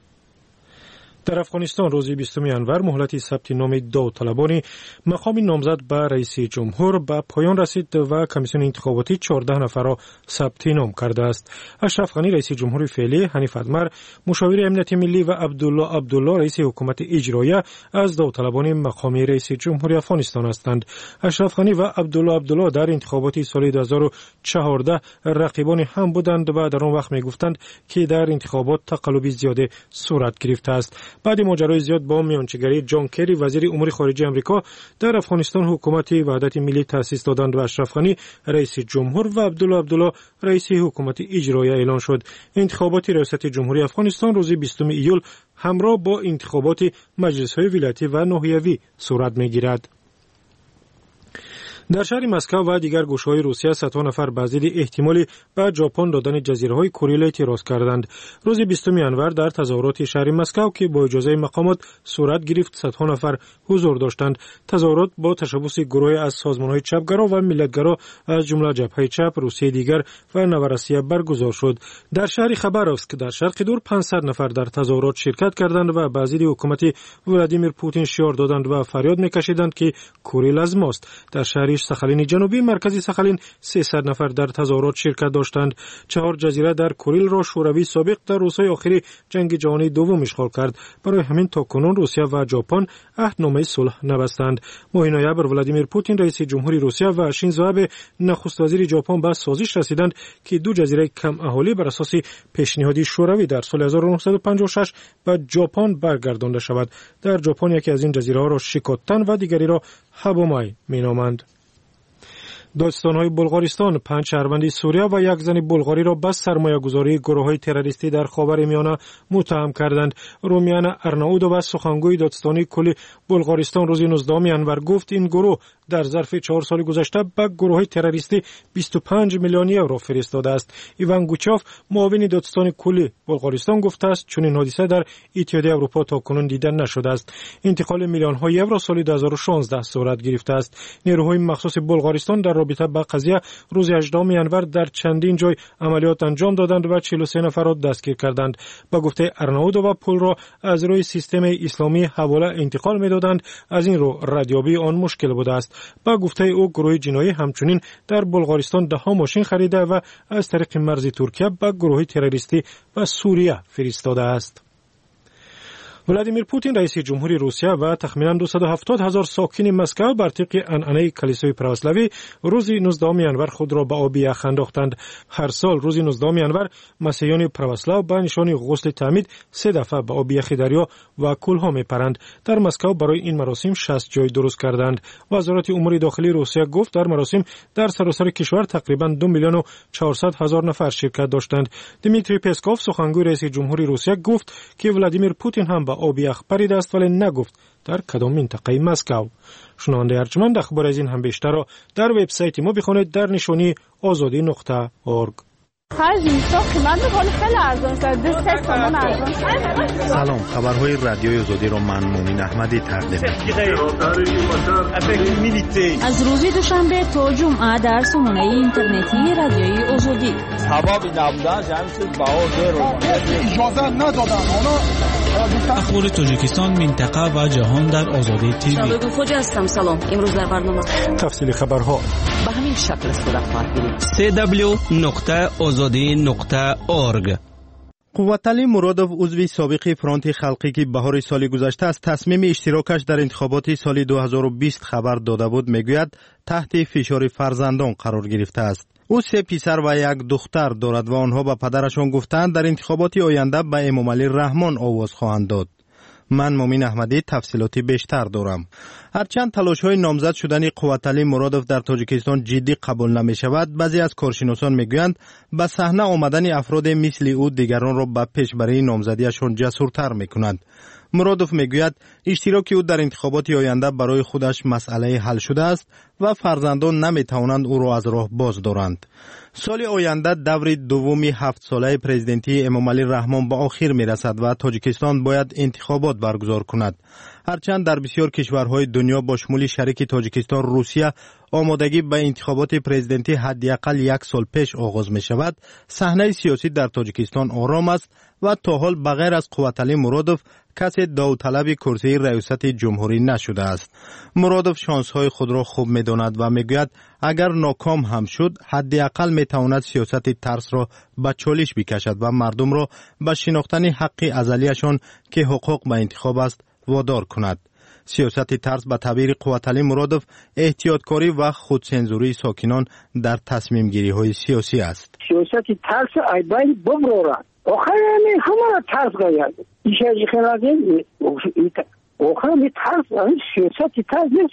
در افغانستان روز بیستم ژانویه مهلت ثبت نام داوطلبان مقام نامزد به رئیس جمهور به پایان رسید و کمیسیون انتخاباتی چهارده نفر را ثبت نام کرده است. اشرف غنی رئیس جمهور فعلی، حنیف ادمر مشاور امنیت ملی و عبدالله عبدالله رئیس حکومت اجراییه از داوطلبان مقام رئیس جمهوری افغانستان هستند. اشرف غنی و عبدالله عبدالله در انتخابات سال دو هزار و چهارده رقیبان هم بودند و در آن وقت میگفتند که در انتخابات تقلبی زیاده صورت گرفته است. بعد ماجرای زیاد با میانجیگری جان کری وزیر امور خارجه آمریکا در افغانستان حکومت وحدت ملی تأسیس دادند و اشرف غنی رئیس جمهور و عبدالله عبدالله رئیس حکومت اجرایی اعلان شد. انتخابات ریاست جمهوری افغانستان روز بیستم ایول همراه با انتخابات مجلس‌های ولایتی و ناحیوی صورت می‌گیرد. در شهر مسکو و دیگر گوشه‌های روسیه صدها نفر به ضد احتمالی به ژاپن دادن جزیره‌های کوریل اعتراض کردند. روز بیستم ژانویه در تظاهرات شهر مسکو که با اجازه مقامات صورت گرفت صدها نفر حضور داشتند. تظاهرات با تشبث گروهی از سازمان‌های چپگرا و ملیتگرا از جمله جبهه چپ، روسیه دیگر و نوروسیه برگزار شد. در شهر خباروفسک در شرق دور پانصد نفر در تظاهرات شرکت کردند و به ضد حکومت ولادیمیر پوتین شعار دادند و فریاد می‌کشیدند که کوریل از ماست. در شهر ساخالین جنوبی مرکزی ساخالین سیصد نفر در تظاهرات شرکت داشتند. چهار جزیره در کوریل را شوروی سابق در روزهای آخری جنگ جهانی دوم اشغال کرد. برای همین تاکنون روسیه و ژاپن عهدنامه صلح نبستند. ماه نوامبر ولادیمیر پوتین رئیس جمهوری روسیه و شینزو آبه نخست وزیر ژاپن به سازش رسیدند که دو جزیره کم اهالی بر اساس پیشنهادی شوروی در سال هزار و نهصد و پنجاه و شش به ژاپن برگردانده شود. در ژاپن یکی از این جزیره ها را شیکوتن و دیگری را هابومای مینامند. دادستان‌های بلغارستان پنج شهروند سوریه و یک زن بلغاری را به سرمایه‌گذاری گروه‌های تروریستی در خاورمیانه متهم کردند. رومیان ارناودووا سخنگوی دادستانی کلی بلغارستان روز نوزدهم ژانویه گفت این گروه در ظرف چهار سال گذشته به گروه‌های تروریستی بیست و پنج میلیون یورو فرستاده است. ایوان گوچاف معاون دادستان کلی بلغارستان گفته است چنین حادثه در اتحادیه اروپا تاکنون دیده نشده است. انتقال میلیون‌ها یورو سال دو هزار و شانزده صورت گرفته است. نیروهای مخصوص بلغارستان در رابطه با قضیه روز هجدهم ژانویه در چندین جای عملیات انجام دادند و چهل و سه نفر را دستگیر کردند. با گفته ارناودووا پول را از روی سیستم اسلامی حواله انتقال می‌دادند. از این رو ردیابی آن مشکل بوده است. با گفته او گروه جنایی همچنین در بلغارستان ده ها ماشین خریده و از طریق مرز ترکیه به گروه تروریستی و سوریه فرستاده است. ولادیمیر پوتین رئیس جمهوری روسیه و تخمینا دویست و هفتاد هزار ساکن مسکو بر طبق عنعنه کلیسای پروسلاوی روز نوزدهم ژانویه خود را به آب یخ انداختند. هر سال روز نوزدهم ژانویه مسیحیان پروسلاو به نشان غسل تعمید سه دفعه به آب یخ دریا و کوه‌ها میپرند. در مسکو برای این مراسم شصت جای درست کردند. وزارت امور داخلی روسیه گفت در مراسم در سراسر کشور تقریبا دو میلیون و چهارصد هزار نفر شرکت داشتند. دیمیتری پسکوف سخنگوی رئیس جمهوری روسیه گفت که ولادیمیر پوتین هم به آب یخ پرید است ولی نگفت در کدام منطقه مسکو. شنونده ارجمند اخبار از این هم بیشتر را در وبسایت ما بخوانید در نشانی آزادی نقطه اورگ. سلام، خبرهای رادیوی آزادی را من مومن احمدی تقدیم می‌کنم. از روز دوشنبه تا جمعه در سامانه اینترنتی رادیوی آزادی. اجازه ندادن اخبار تاجیکستان، منطقه و جهان در آزادی تیوی. شبکه خوج هستم. سلام. امروز در برنامه تفصیل خبرها به همین شکل صورت خواهد گرفت. سی دبلیو نقطه آزادی نقطه اورگ. قوتعلی مرادوف عضو سابق فرانت خلقی که بهار سال گذشته از تصمیم اشتراکش در انتخابات سال دو هزار و بیست خبر داده بود میگوید تحت فشار فرزندان قرار گرفته است. او سه پسر و یک دختر دارد و آنها به پدرشان گفتند در انتخابات آینده به امامعلی رحمان آواز خواهند داد. من مومن احمدی تفصیلاتی بیشتر دارم. هرچند تلاش‌های نامزد شدن قوتعلی مرادوف در تاجیکستان جدی قبول نمی‌شود، بعضی از کارشناسان میگویند به صحنه آمدن افراد مثل او دیگران را به پیش برای نامزدیشان جسورتر می‌کند. مرادوف میگوید اشتراک او در انتخابات آینده برای خودش مسئله حل شده است و فرزندان نمی‌توانند او را از راه باز دارند. سال آینده دور دومی هفت ساله پرزیدنتی امامعلی رحمان به آخر می‌رسد و تاجیکستان باید انتخابات برگزار کند. هرچند در بسیار کشورهای دنیا با شمول شریک تاجیکستان روسیه آمادگی به انتخابات پرزیدنتی حداقل یک سال پیش آغاز می شود، صحنه سیاسی در تاجیکستان آرام است و تا حال بغیر از قوتعلی مرادوف کسی داوطلب کرسی ریاست جمهوری نشده است. مرادوف شانس‌های خود را خوب می‌داند و می‌گوید اگر ناکام هم شد حداقل می‌تواند سیاست ترس را به چالش بکشد و مردم را به شناختن حق ازلیشان که حقوق به انتخاب است وادار کند. سیاست ترس به تعبیر قوتعلی مرادوف احتیاطکاری و خودسنزوری ساکنان در تصمیم گیری های سیاسی است. سیاست ترس ایبای ببرورد. آخر همه همه ترس گاید. ایشه ایخه لازم آخر همه ترس سیاست ترس نیست.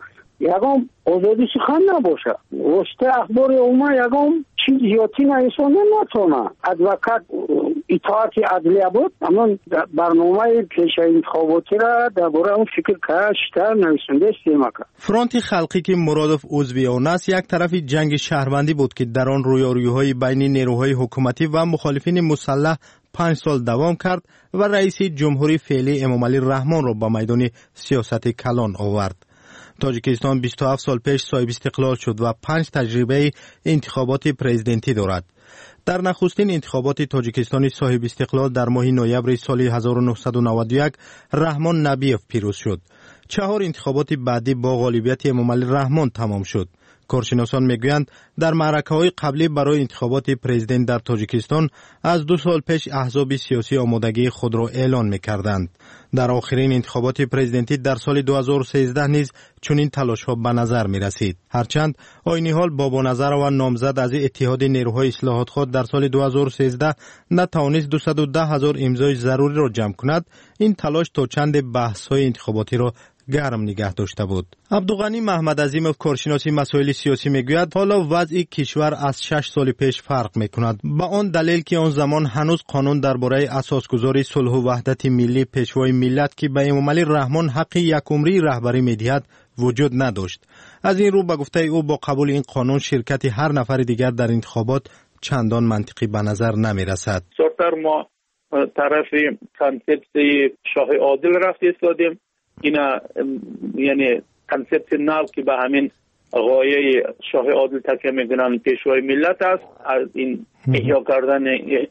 یکم آزادی سخن نباشه. وسط اخبار اوما یکم چیز زیادی نیستونه نتونه. ادوکات اطاعت عدلیه بود، اما برنامه پیش انتخاباتی را درباره اون فکر کشته نویسنده استعمال کرد. فرانت خلقی که مرادف عضوی آن است یک طرف جنگ شهروندی بود که در آن رویارویی‌های بین نیروهای حکومتی و مخالفین مسلح پنج سال دوام کرد و رئیس جمهوری فعلی امامعلی رحمان را به میدان سیاست کلان آورد. تاجیکستان بیست و هفت سال پیش صاحب استقلال شد و پنج تجربه انتخابات پرزیدنتی دارد. در نخستین انتخابات تاجیکستانی صاحب استقلال در ماه نوامبر سال هزار و نهصد و نود و یک رحمان نبیف پیروز شد. چهار انتخابات بعدی با غالبیت امامعلی رحمان تمام شد. کارشناسان میگویند در معرکه‌های قبلی برای انتخابات پرزیدنت در تاجیکستان از دو سال پیش احزاب سیاسی آمادگی خود را اعلان می‌کردند. در آخرین انتخابات پرزیدنتی در سال دو هزار و سیزده نیز چنین تلاش‌ها به نظر می‌رسید. هرچند عین حال بابا نظر و نامزد از اتحاد نیروهای اصلاحات خود در سال دو هزار و سیزده نتوانست دویست و ده هزار امضای ضروری را جمع کند، این تلاش تا چند بحث‌های انتخاباتی را گرم نگه داشته بود. عبدالغنی محمد عظیمов کارشناس مسائل سیاسی میگوید حالا وضع کشور از شش سال پیش فرق میکند، با آن دلیل که آن زمان هنوز قانون درباره اساسگذاری صلح و وحدت ملی پیشوای ملت که به امامعلی رحمان حق یک عمری رهبری میدهد وجود نداشت. از این رو به گفته او با قبول این قانون شرکت هر نفر دیگر در انتخابات چندان منطقی به نظر نمیرسد. سرتر ما طرف کانسپت شاه عادل رفت ایستادیم، اینا یعنی کانسپت نو که به همین غایه شاه عادل تکیه میکنن پیشوای ملت است، از این احیا کردن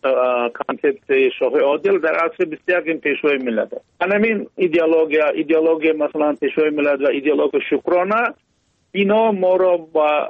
کانسپت شاه عادل در عصر بیست و یک پیشوای ملت است. همین ایدئولوژی ایدئولوژی مثلا پیشوای ملت و ایدئولوژی شکرانه اینا ما را با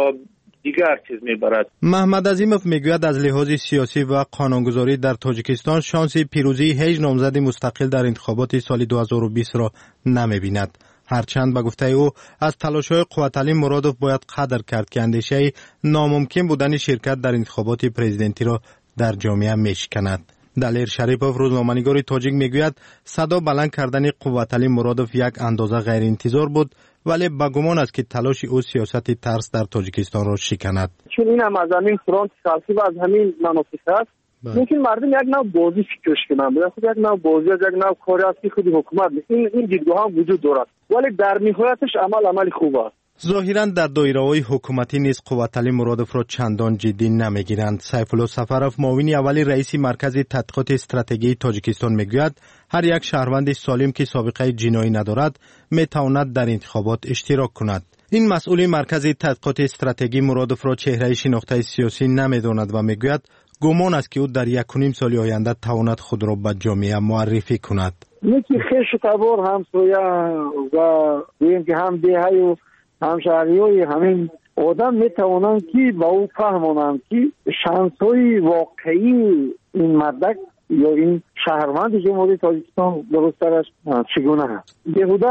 دیگر چیز میبرد. محمد عظیمov میگوید از لحاظ سیاسی و قانونگذاری در تاجیکستان شانس پیروزی هیچ نامزد مستقل در انتخابات سال دو هزار و بیست را نمیبیند. هرچند به گفته او از تلاش‌های قوت‌علی مرادوف باید قدر کرد که اندیشه ناممکن بودن شرکت در انتخابات پرزیدنتی را در جامعه میشکند. دلیر شریپوف روزنامه‌نگار تاجیک میگوید صدا بلند کردن قوت‌علی مرادوف یک اندازه غیر انتظار بود، ولی با گمان است که تلاش او سیاست ترس در تاجیکستان را شکند. چون این هم از همین فرانت خلقی و از همین مناطق است، ممکن مردم یک نوع بازی فکرش کنند، خود یک نوع بازی از یک نوع کاری است که خود حکومت این این دیدگاه هم وجود دارد، ولی در نهایتش عمل عمل خوب است. ظاهراً در دایره‌های حکومتی نیز قوت‌علی مرادوف را چندان جدی نمی‌گیرند. سیفالله سفروف معاون اولی رئیس مرکز تحقیقات استراتژی تاجیکستان میگوید هر یک شهروند سالم که سابقه جنایی ندارد میتواند در انتخابات اشتراک کند. این مسئول مرکز تحقیقات استراتژی مرادوف را چهره شناخته سیاسی نمی‌داند و میگوید گمان است که او در یک و نیم سال آینده تواند خود را به جامعه معرفی کند. یکی خیش تبار همسایه و بگیم که هم دهه و همشهری‌های همین آدم میتوانند که با او فهمانند که شانس‌های واقعی این مردک یا این شهروند جمهوری تاجیکستان درست‌ترش چگونه است. بیهوده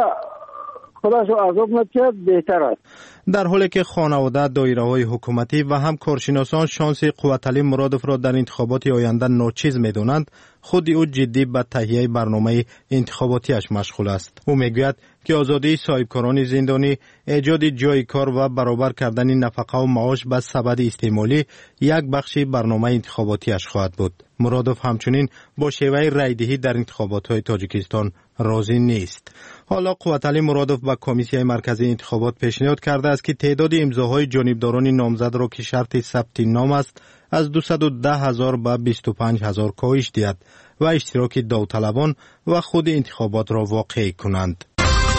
خودش را عذاب نکرد بهتر است. در حالی که خانواده، دایره‌های حکومتی و هم کارشناسان شانس قوت‌علی مرادوف را در انتخابات آینده ناچیز می‌دانند، خود او جدی به تهیه برنامه انتخاباتیش مشغول است. او میگوید که آزادی صاحبکاران زندانی، ایجاد جای کار و برابر کردن نفقه و معاش به سبد استعمالی یک بخش برنامه انتخاباتیش خواهد بود. مرادوف همچنین با شیوه رایدهی در انتخابات‌های تاجیکستان راضی نیست. حالا قوت‌علی مرادوف به کمیسیون مرکزی انتخابات پیشنهاد کرده است که تعداد امضاهای جانبداران نامزد را که شرط ثبت نام است از دویست و ده هزار به بیست و پنج هزار کاهش دهد و اشتراک داوطلبان و خود انتخابات را واقعی کنند.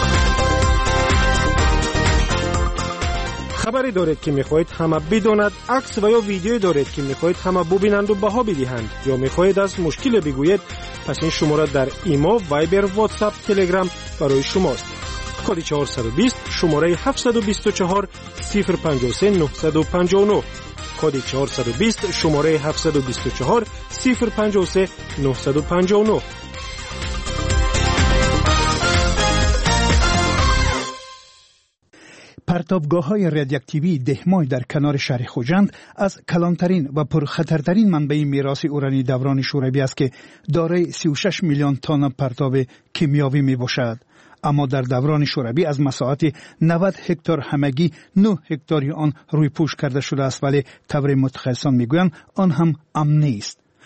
خبری دارید که میخواهید همه بداند، عکس و یا ویدیویی دارید که میخواهید همه ببینند و بها بدهند، یا میخواهید از مشکل بگویید، پس این شماره در ایما، وایبر، واتساپ، تلگرام برای شماست. کد چهارصد و بیست شماره هفتصد و بیست و چهار صفر پنجاه و سه نهصد و پنجاه و نه. کد چهارصد و بیست شماره هفتصد و بیست و چهار صفر پنجاه و سه نهصد و پنجاه و نه. پرتابگاه‌های رادیواکتیوی دهمای در کنار شهر خوجند از کلانترین و پرخطرترین منبع میراث اورانی دوران شوروی است که دارای سی و شش میلیون تن پرتاب کیمیاوی میباشد. اما در دوران شوروی از مساحت نود هکتار همگی نه هکتاری آن روی پوش کرده شده است، ولی طور متخصصان میگویند آن هم امن نیست.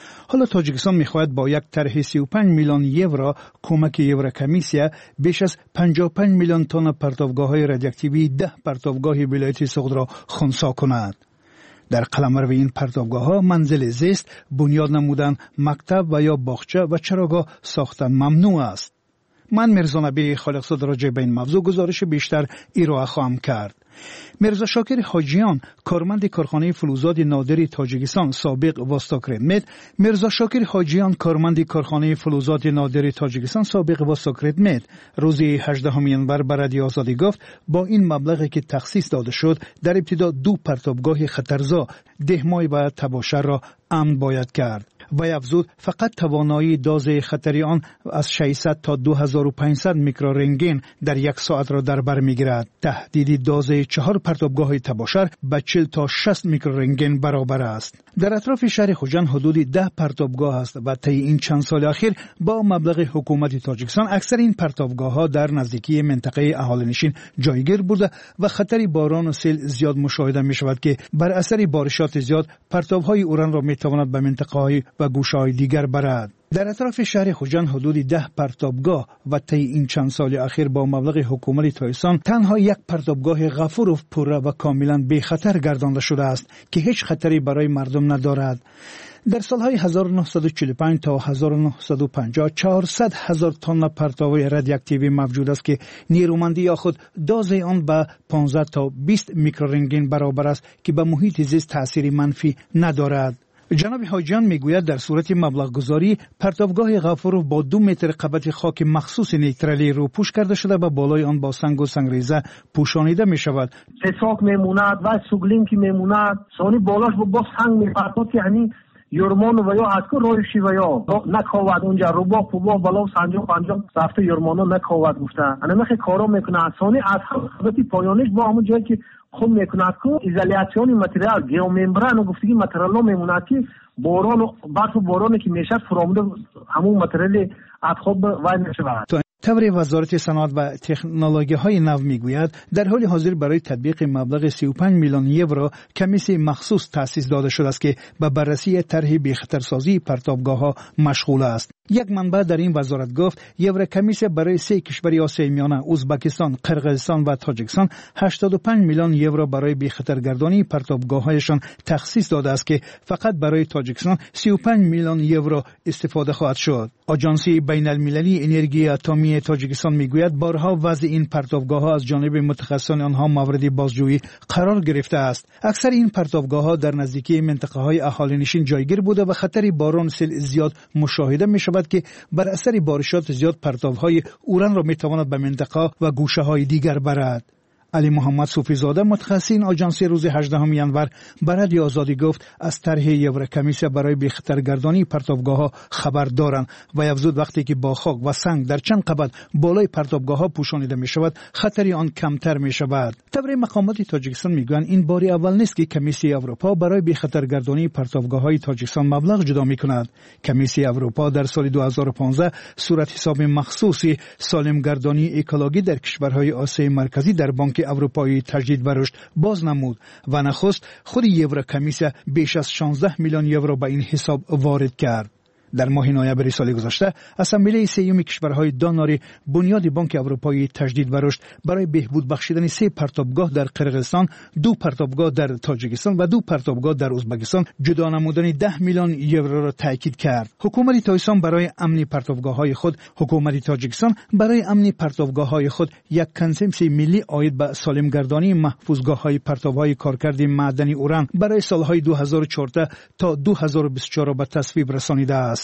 حالا تاجیکستان میخواهد با یک طرح سی و پنج میلیون یورو کمک یوروکمیسیا بیش از پنجاه و پنج میلیون تن پرتابگاه‌های رادیواکتیوی ده پرتابگاه ولایت سوخت را خنثی کند. در قلمرو این پرتابگاه‌ها منزل زیست، بنیاد نمودن مکتب و یا باغچه و چراگاه ساختن ممنوع است. من میرزا نبی خالقزاده راجع به این موضوع گزارش بیشتر ارائه خواهم کرد. میرزا شاکر حاجیان، کارمند کارخانه فلزات نادر تاجیکستان سابق واستاکردمت، میرزا شاکر حاجیان، کارمند کارخانه فلزات نادر تاجیکستان سابق واستاکردمت، روز هجدهم ژانویه به رادیو آزادی گفت با این مبلغی که تخصیص داده شد در ابتدا دو پرتابگاه خطرزا دهمای و تباشر را امن باید کرد. و افزود فقط توانایی داز خطری آن از ششصد تا دو هزار و پانصد میکرورنتگن در یک ساعت را در بر میگیرد. تهدید داز چهار پرتابگاه تباشر به چهل تا شصت میکرورنتگن برابر است. در اطراف شهر خوجند حدود ده پرتابگاه است و طی این چند سال اخیر با مبلغ حکومت تاجیکستان اکثر این پرتابگاه ها در نزدیکی منطقه اهالینشین جایگیر بوده و خطر باران و سیل زیاد مشاهده می شود که بر اثر بارشات زیاد پرتابهای اوران را می تواند به منطقه های و گوشه‌های دیگر برد. در اطراف شهر خوجند حدود ده پرتابگاه و طی این چند سال اخیر با مبلغ حکومت تاجیکستان تنها یک پرتابگاه غفوروف پوره و کاملا بی خطر گردانده شده است که هیچ خطری برای مردم ندارد. در سالهای هزار و نهصد و چهل و پنج تا هزار و نهصد و پنجاه چهارصد هزار تن پرتابهای رادیواکتیوی موجود است که نیرومندی یا خود داز آن به پانزده تا بیست میکرورنتگن برابر است که به محیط زیست تأثیری منفی ندارد. جناب حاجیان میگوید در صورت مبلغ گذاری پرتابگاه غفوروف با دو متر قبط خاک مخصوص نیترالی رو پوش کرده شده و بالای آن با سنگ و سنگریزه پوشانیده می شود. پساک میموند و سوگلین که میموند سانی بالاش با سنگ میپرتاد که همین یورمان و یا از که رویشی و یا نکاود اونجا رو با پوبا بالا و سنجا پنجا سفته یورمانو نکاود گفتن. انا میخوای کارا میکنه سانی از خطی پایانش با همون جایی که خود میکند که ایزولیاسیون متریال گیوممبران و گفتگی متریال میموند که باران و برف و بارانی که میشه فراموده همون متریال از خود وای میشود. طور وزارت صنعت و تکنولوژی های نو میگوید در حال حاضر برای تطبیق مبلغ سی و پنج میلیون یورو کمیسیون مخصوص تأسیس داده شده است که به بررسی طرح بی خطرسازی پرتابگاه ها مشغول است. یک منبع در این وزارت گفت یوروکمیسیون برای سه کشور آسیای میانه ازبکستان، قرقیزستان و تاجیکستان هشتاد و پنج میلیون یورو برای بی خطرگردانی پرتابگاه‌هایشان تخصیص داده است که فقط برای تاجیکستان سی و پنج میلیون یورو استفاده خواهد شد. آژانسی بین المللی انرژی اتمی تاجیکستان میگوید بارها وضع این پرتابگاه‌ها از جانب متخصصان آنها مورد بازجویی قرار گرفته است. اکثر این پرتابگاه‌ها در نزدیکی منطقه‌های اهالینشین جایگیر بوده و خطر باران سیل زیاد مشاهده می‌شود که بر اثر بارشات زیاد پرتاب‌های اوران را می‌تواند به منطقه و گوشه‌های دیگر برد. علی محمد صوفی زاده متخصص این آژانس روز هجدهم ژانویه به رادیو آزادی گفت از طرح یوروکمیسیون برای بی خطرگردانی پرتابگاه‌ها خبر دارند و افزود وقتی که با خاک و سنگ در چند قبت بالای پرتابگاه‌ها پوشانیده می‌شود خطر آن کمتر می‌شود. طبری مقامات تاجیکستان میگویند این باری اول نیست که کمیسیون اروپا برای بی خطرگردانی پرتابگاه‌های تاجیکستان مبلغ جدا می‌کند. کمیسیون اروپا در سال دو هزار و پانزده صورت حساب مخصوصی سالمگردانی اکولوژی در کشورهای آسیای مرکزی در بانک اروپایی تجدید و رشد باز نمود و نخست خود یوروکمیسیون بیش از شانزده میلیون یورو به این حساب وارد کرد. در ماه نوامبر سال گذشته اسامبله سیوم کشورهای داناری بنیاد بانک اروپایی تجدید و رشد برای بهبود بخشیدن سه پرتابگاه در قرقیزستان، دو پرتابگاه در تاجیکستان و دو پرتابگاه در ازبکستان جدا نمودن ده میلیون یورو را تاکید کرد. حکومت تاجیکستان برای امن پرتابگاه‌های خود حکومت تاجیکستان برای امن پرتابگاه‌های خود یک کنسپت ملی عاید به سالمگردانی محفوظگاه‌های پرتاب‌های کارکرد معدنی اوران برای سال‌های دو هزار و چهارده تا دو هزار و بیست و چهار به تصویب رسانیده است.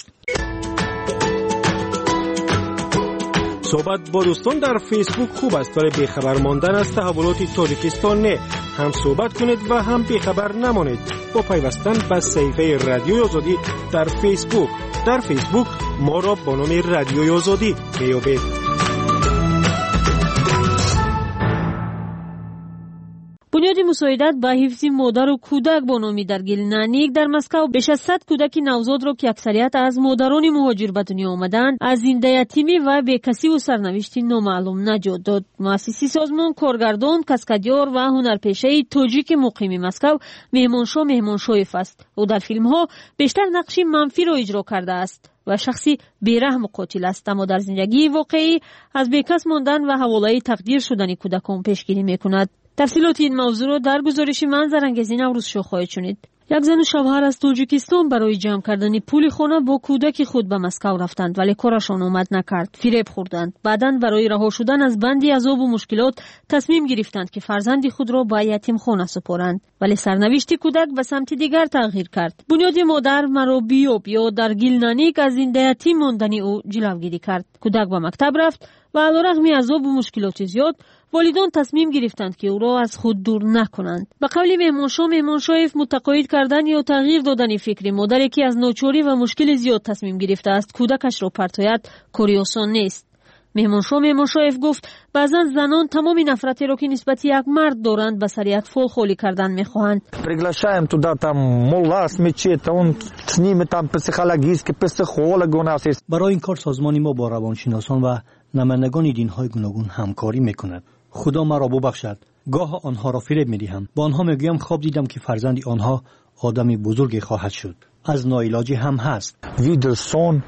صحبت با دوستان در فیسبوک خوب است برای بیخبر ماندن از تحولات تاجیکستان نه. هم صحبت کنید و هم بیخبر نمانید با پیوستن به صفحه رادیوی آزادی در فیسبوک. در فیسبوک ما را با نام رادیوی آزادی میابید. بنیاد مساعدت به حفظ مادر و کودک با نامی در گیلنانیک در مسکو بیش از صد کودک نوزاد را که اکثریت از مادران مهاجر به دنیا آمدند از زنده یتیمی و بیکسی و سرنوشتی نامعلوم نجات داد. مؤسسی سازمان کارگردان، کاسکادیور و هنرپیشه تاجیک مقیم مسکو مهمانشاه مهمانشایف است. او در فیلم ها بیشتر نقشی منفی را اجرا کرده است و شخصی بیرحم و قاتل است، اما در زندگی واقعی از بیکس ماندن و حواله تقدیر شدن کودکان پیشگیری میکند. تفصیلات این موضوع را در گزارش منظرانگیز نوروز شو خواهید شنید. یک زن و شوهر از تاجیکستان برای جمع کردن پول خانه با کودک خود به مسکو رفتند ولی کارشان آمد نکرد. فریب خوردند. بعداً برای رها شدن از بندی عذاب و مشکلات تصمیم گرفتند که فرزند خود را به یتیم خانه سپارند، ولی سرنوشت کودک به سمت دیگر تغییر کرد. بنیاد مادر مرا بیاب یا در گیلنانیک از زنده یتیم ماندن او جلوگیری کرد. کودک به مکتب رفت و علیرغم عذاب و مشکلات زیاد والدان تصمیم گرفتند که او را از خود دور نکنند. به قول مهمانشاه مهمانشایف متقاعد کردن یا تغییر دادن فکر مادری که از ناچاری و مشکل زیاد تصمیم گرفته است کودکش را پرتاید کاری آسان نیست. مهمانشاه مهمانشایف گفت بعضا زنان تمام نفرتی را که نسبت یک مرد دارند به سریعت فول خالی کردن میخواهند. Приглашаем туда там молла с мечети, он с ними там психологический психолог у нас есть. برای این کار سازمان ما با روانشناسان و نمایندگان دین‌های گوناگون همکاری میکند. خدا مرا ببخشد. گاه آنها را فریب میدهم. با آنها میگویم خواب دیدم که فرزند آنها آدم بزرگی خواهد شد. از ناعلاجی هم هست. Видел сон.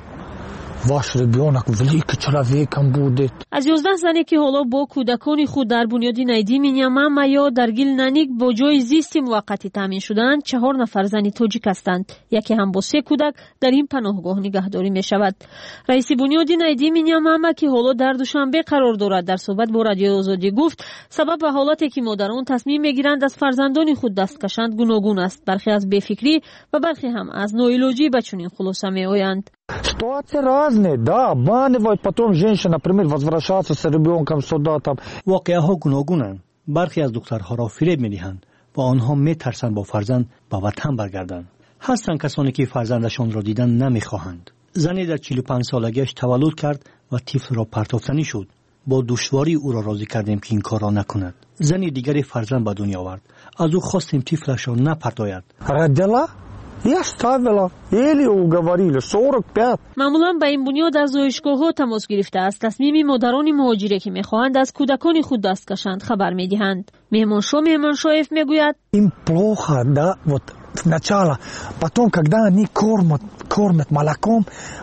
Ваш ребенок великий человеком будет. از یازده زنی که حالا با کودکان خود در بنیاد نایدیم نیامام یا در گیلنانیک با جای زیست موقتی تامین شدند، چهار نفر زنی تاجیک هستند. یکی هم با سه کودک در این پناهگاه نگهداری می شود. رئیس بنیاد نایدیم نیامام که حالا در دوشنبه قرار دارد در صحبت با رادیو آزادی گفت سبب به حالتی که مادران تصمیم میگیرند از فرزندان خود دست کشند گوناگون است. برخی از بیفکری و برخی هم از ناعلاجی به چنین خلاصه می آیند. Ситуации разные, да, обманывают, потом женщина, например, возвращаться с ребенком сюда там. واقعه ها گوناگونند. برخی از دخترها را فریب می‌دهند و آنها می‌ترسند با فرزند به وطن برگردند. هستند کسانی که فرزندشان را دیدن نمی‌خواهند. زنی در چهل و پنج سالگیش تولد کرد و طفل را پرتافتنی شد. با دشواری او را راضی کردیم که این کار را نکند. زنی دیگری فرزند به دنیا آورد. از او خواستیم طفلش را نپرتاید. родила Я ставила, или уговорили, сорок пять. معمولا به این بنیاد از زایشگاه‌ها تماس گرفته است. تصمیم مادران مهاجری که می‌خواهند از کودکان خود دست کشند خبر می‌دهند. مهمانشاه مهمانشایف میگوید Им плохо, да, вот сначала, потом, когда они кормят, кормят молоком,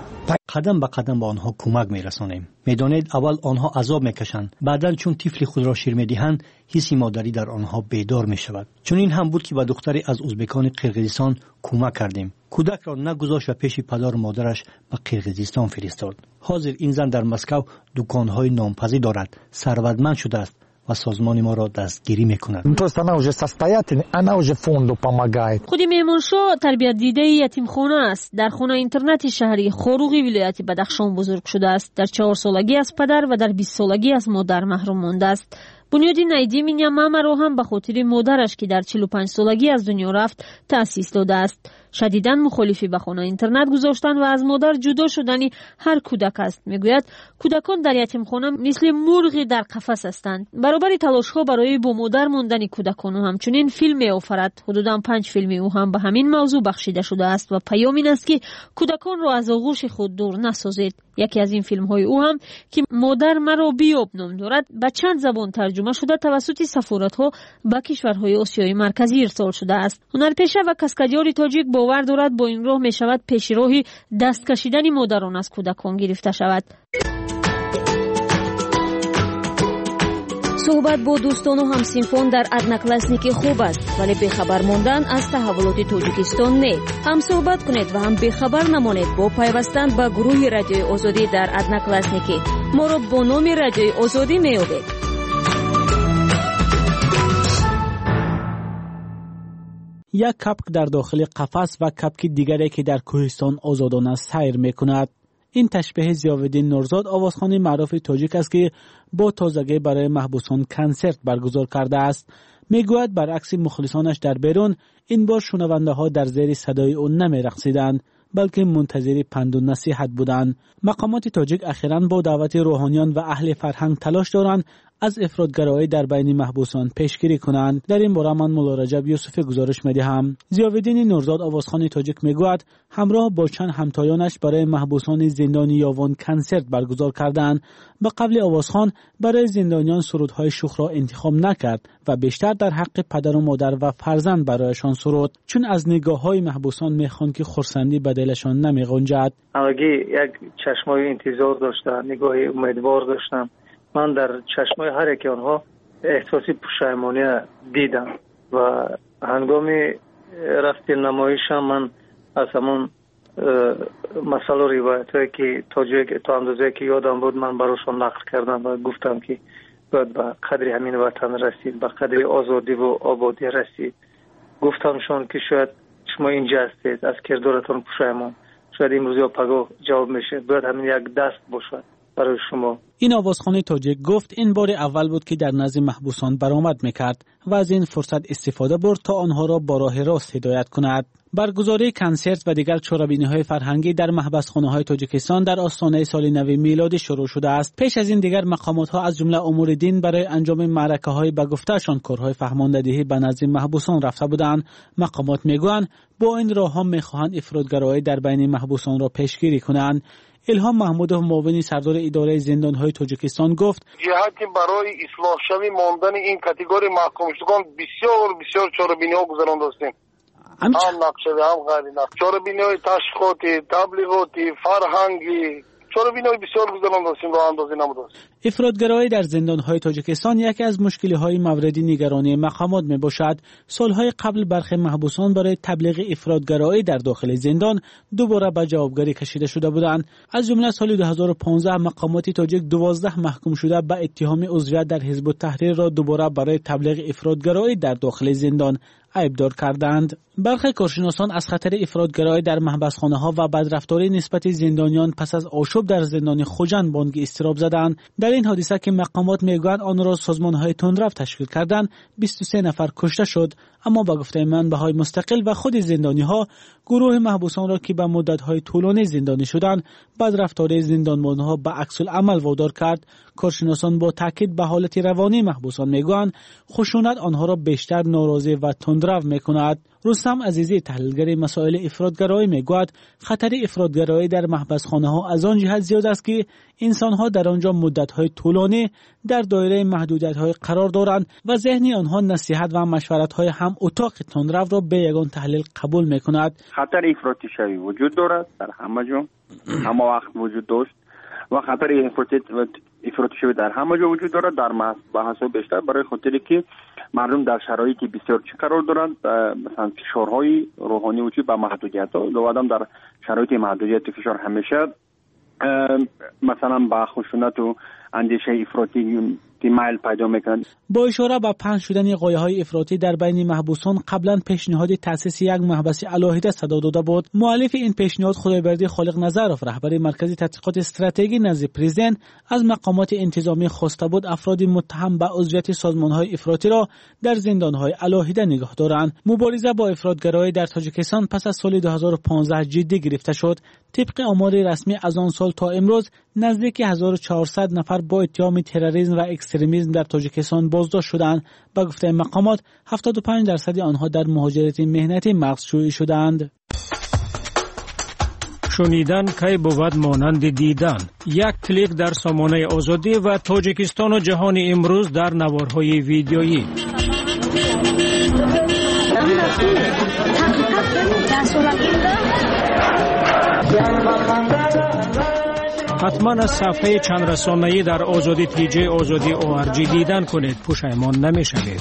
قدم به قدم به آنها کمک می‌رسانیم. می‌دانید اول آنها عذاب می‌کشند، بعداً چون طفل خود را شیر می‌دهند حس مادری در آنها بیدار می‌شود. چون این هم بود که به دختری از ازبکان قرقیزستان کمک کردیم. کودک را نگذاشت و پیش پدر و مادرش به قرقیزستان فرستاد. حاضر این زن در مسکو دکان‌های نامپذیر دارد، ثروتمند شده است و سازمان ما را دستگیری می‌کند. То есть она уже состоятельная, она уже фонду помогает. خود مهمانشاه تربیت دیده یتیمخانه است. در خانه اینترنتی شهری خاروغی ولایت بدخشان بزرگ شده است. در چهار سالگی از پدر و در بیست سالگی از مادر محروم مانده است. بنیاد نایدیم نیامام را هم به خاطر مادرش که در چهل و پنج سالگی از دنیا رفت تأسیس داده است. شدیداً مخالفی به خانه اینترنت گذاشتن و از مادر جدا شدنی هر کودک است. میگوید کودکان در یتیمخانه مثل مرغ در قفس هستند. برابر تلاش‌ها برای با مادر ماندن کودکان و همچنین فیلم می‌آفرد. حدوداً پنج فیلم او هم به همین موضوع بخشیده شده است و پیام این است که کودکان را از آغوش خود دور نسازید. یکی از این فیلم‌های او هم که مادر مرا بیاب نام دارد به چند زبان ترجمه شده توسط سفارت‌ها به کشورهای آسیای مرکزی ارسال شده است. هنرپیشه و کاسکادیور تاجیک باور دارد با این راه می شود پیش راهی دست کشیدن مادران از کودکان گرفته شود. صحبت با دوستان و همسینفان در ادناکلاسنیکی خوب است، ولی بخبر ماندن از تحولات تاجیکستان نه. هم صحبت کنید و هم بخبر نمانید با پیوستن به گروه رادیوی آزادی در ادناکلاسنیکی. ما را با نام رادیوی آزادی می‌یابید. یک کپک در داخل قفس و کپک دیگری که در کوهستان آزادانه سیر می‌کند. این تشبیه ضیاءالدین نورزاد آوازخوان معروف تاجیک است که با تازگی برای محبوسان کنسرت برگزار کرده است. میگوید برعکس مخلصانش در بیرون این بار شنونده ها در زیر صدای او نمی رقصیدند بلکه منتظر پند و نصیحت بودند. مقامات تاجیک اخیراً با دعوت روحانیان و اهل فرهنگ تلاش دارند از افراطگرایی در بین محبوسان پیشگیری کنند. در این باره من مولا رجب یوسفی گزارش می‌دهم. ضیاءالدین نورزاد آوازخوان تاجیک میگوید همراه با چند همتایانش برای محبوسان زندانی یاوان کنسرت برگزار کردند. به قبل آوازخوان برای زندانیان سرودهای شوخ را انتخاب نکرد و بیشتر در حق پدر و مادر و فرزند برایشان سرود، چون از نگاه‌های محبوسان میخوان که خرسندی به دلشان نمی‌غنجد. همگی یک چشمای انتظار داشتن، نگاه امیدوار داشتم. من در چشمای هر یک آنها احساسی پشیمانی دیدم و هنگام رفت نمایشم من از همون مسئله و روایتایی که تا اندازه که یادم بود من براشون نقل کردم و گفتم که باید به قدر همین وطن رسید، به قدر آزادی و آبادی رسید. گفتمشون که شاید شما اینجا هستید، از کردارتون پشیمان، شاید امروز یا پگاه جواب میشه، باید همین یک دست باشد برای شما. این آوازخوان تاجیک گفت این بار اول بود که در نزد محبوسان برآمد میکرد و از این فرصت استفاده برد تا آنها را با راه راست هدایت کند. برگزاری کنسرت و دیگر چاره‌بینی‌های فرهنگی در محبسخانه‌های تاجیکستان در آستانه سال نو میلادی شروع شده است. پیش از این دیگر مقامات‌ها از جمله امور دین برای انجام معرکه‌های به گفته‌شان کارهای فهماندهی به نزد محبوسان رفته بودند. مقامات میگویند با این راه‌ها می‌خواهند افراطگرایی در بین محبوسان را پیشگیری کنند. الهام محمودov معاون سردار اداره زندان‌های تاجیکستان گفت جهتی برای اصلاح شوی ماندن این کاتگوری محکوم شدگان بسیار بسیار چاره‌بینی‌ها گذرانده هستیم. هم نقشه هم غیر نقشه چاره‌بینی‌های تشخیصاتی، تبلیغاتی، فرهنگی، چاره‌بینی‌های بسیار گذرانده هستیم و اندازه نموده است. افراطگرایی در زندان‌های تاجیکستان یکی از مشکل‌های مورد نگرانی مقامات میباشد. سال‌های قبل برخی محبوسان برای تبلیغ افراطگرایی در داخل زندان دوباره به جوابگری کشیده شده بودند. از جمله سال دو هزار و پانزده مقامات تاجیک دوازده محکوم شده به اتهام عضویت در حزب التحریر را دوباره برای تبلیغ افراطگرایی در داخل زندان عیبدار کردند. برخی کارشناسان از خطر افراطگرایی در محبسخانه‌ها و بدرفتاری نسبت زندانیان پس از آشوب در زندان خوجند بانگ اضطراب زدند. در این حادثه که مقامات میگویند آن را سازمان‌های تندرو تشکیل کردند، بیست و سه نفر کشته شد، اما با گفته منبع‌های مستقل و خود زندانی‌ها گروه محبوسان را که به مدت‌های طولانی زندانی شدند بدرفتاری زندانبان‌ها به عکس العمل وادار کرد. کارشناسان با تاکید به حالت روانی محبوسان میگویند خشونت آنها را بیشتر ناراضی و تندرو میکند. رستم عزیزی تحلیلگر مسائل افراطگرایی میگوید خطر افراطگرایی در محبسخانه‌ها از آن جهت زیاد است که انسان‌ها در آنجا مدت‌های طولانی در دایره محدودیت‌های قرار دارند و ذهن آنها نصیحت و مشورت‌های هم اتاق تندرو را به یگان تحلیل قبول میکند. خطر افراطی شوی وجود دارد، در همه جا همه وقت وجود داشت و خطر افراطی شوی در همه جا وجود دارد، در بحث‌ها بیشتر برای خاطری که مردم در شرایطی بسیار چی قرار دارند، مثلا فشارهای روحانی وجود به محدودیت‌ها و آدم در شرایط محدودیت فشار همیشه مثلا با خشونت و اندیشه افراطی میل پیدا میکنند. با اشاره به پنج شدن غایه‌های افراطی در بین محبوسان قبلا پیشنهاد تأسیس یک محبس علاهده صدا داده بود. مؤلف این پیشنهاد خدایبردی خالق نظرов رهبر مرکز تحقیقات استراتژی نزد پرزیدنت از مقامات انتظامی خواسته بود افراد متهم به عضویت سازمان‌های افراطی را در زندان‌های علاهده نگاه دارند. مبارزه با افراطگرایی در تاجیکستان پس از سال دو هزار و پانزده جدی گرفته شد. طبق آمار رسمی از آن سال تا امروز نزدیک هزار و چهارصد نفر با اتهام تروریسم و اکستریمیسم در تاجیکستان بازداشت شدند. به گفته مقامات هفتاد و پنج درصد آنها در مهاجرت مهنتی مغزشویی شدند. شنیدن کی بود مانند دیدن. یک کلیک در سامانه آزادی و تاجیکستان و جهان امروز در نوارهای ویدیویی. حتما از صفحه چند رسانه‌ای در آزادی تی جی آزادی او آر جی دیدن کنید، پشیمان نمی‌شوید.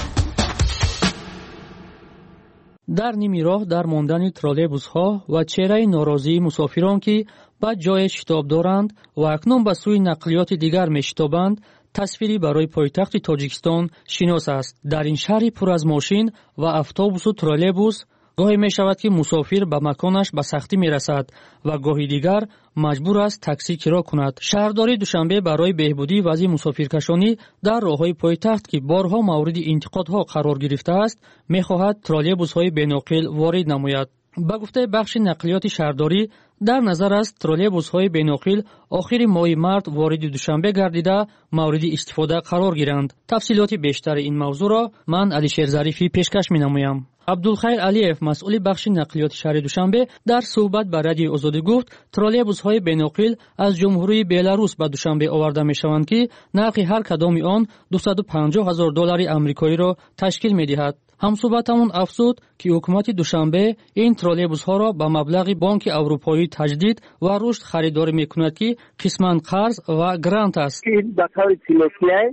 در نیمی راه در ماندن ترولبوس‌ها و چهره ناراضی مسافران که به جای شتاب دارند و اکنون به سوی نقلیات دیگر می‌شتابند، تصویری برای پایتخت تاجیکستان شناس است. در این شهری پر از ماشین و اتوبوس و ترولبوس گاهی می شود که مسافر به مکانش به سختی می رسد و گاهی دیگر مجبور است تاکسی کرا کند. شهرداری دوشنبه برای بهبودی وضع مسافرکشانی در راههای پایتخت که بارها مورد انتقادها قرار گرفته است، می خواهد ترولبوس های بین‌نقل وارد نماید. ба гуфтаи бахши нақлиёти шаҳрдорӣ дар назар аст троллейбусҳои беноқил охири моҳи март вориди душанбе гардида мавриди истифода қарор гиранд. тафсилоти бештари ин мавзӯъро ман Алишер Зарифӣ пешкаш менамоям. абдулхайр алиев, масъули бахши нақлиёти шаҳри душанбе, дар суҳбат ба радиои Озодӣ гуфт, троллейбусҳои беноқил аз ҷумҳурии Беларус ба Душанбе оварда мешаванд ки нархи ҳар кадоми он дусаду панҷоҳ ҳазор доллари амрикоиро ташкил медиҳад. ҳамсӯҳбатамон афзуд ки ҳукумати Душанбе ин троллейбусҳоро ба маблағи Бонки Аврупоӣ таҷдид ва рушд харидорӣ мекунад ки қисман қарз ва грант аст. ба таври силосияй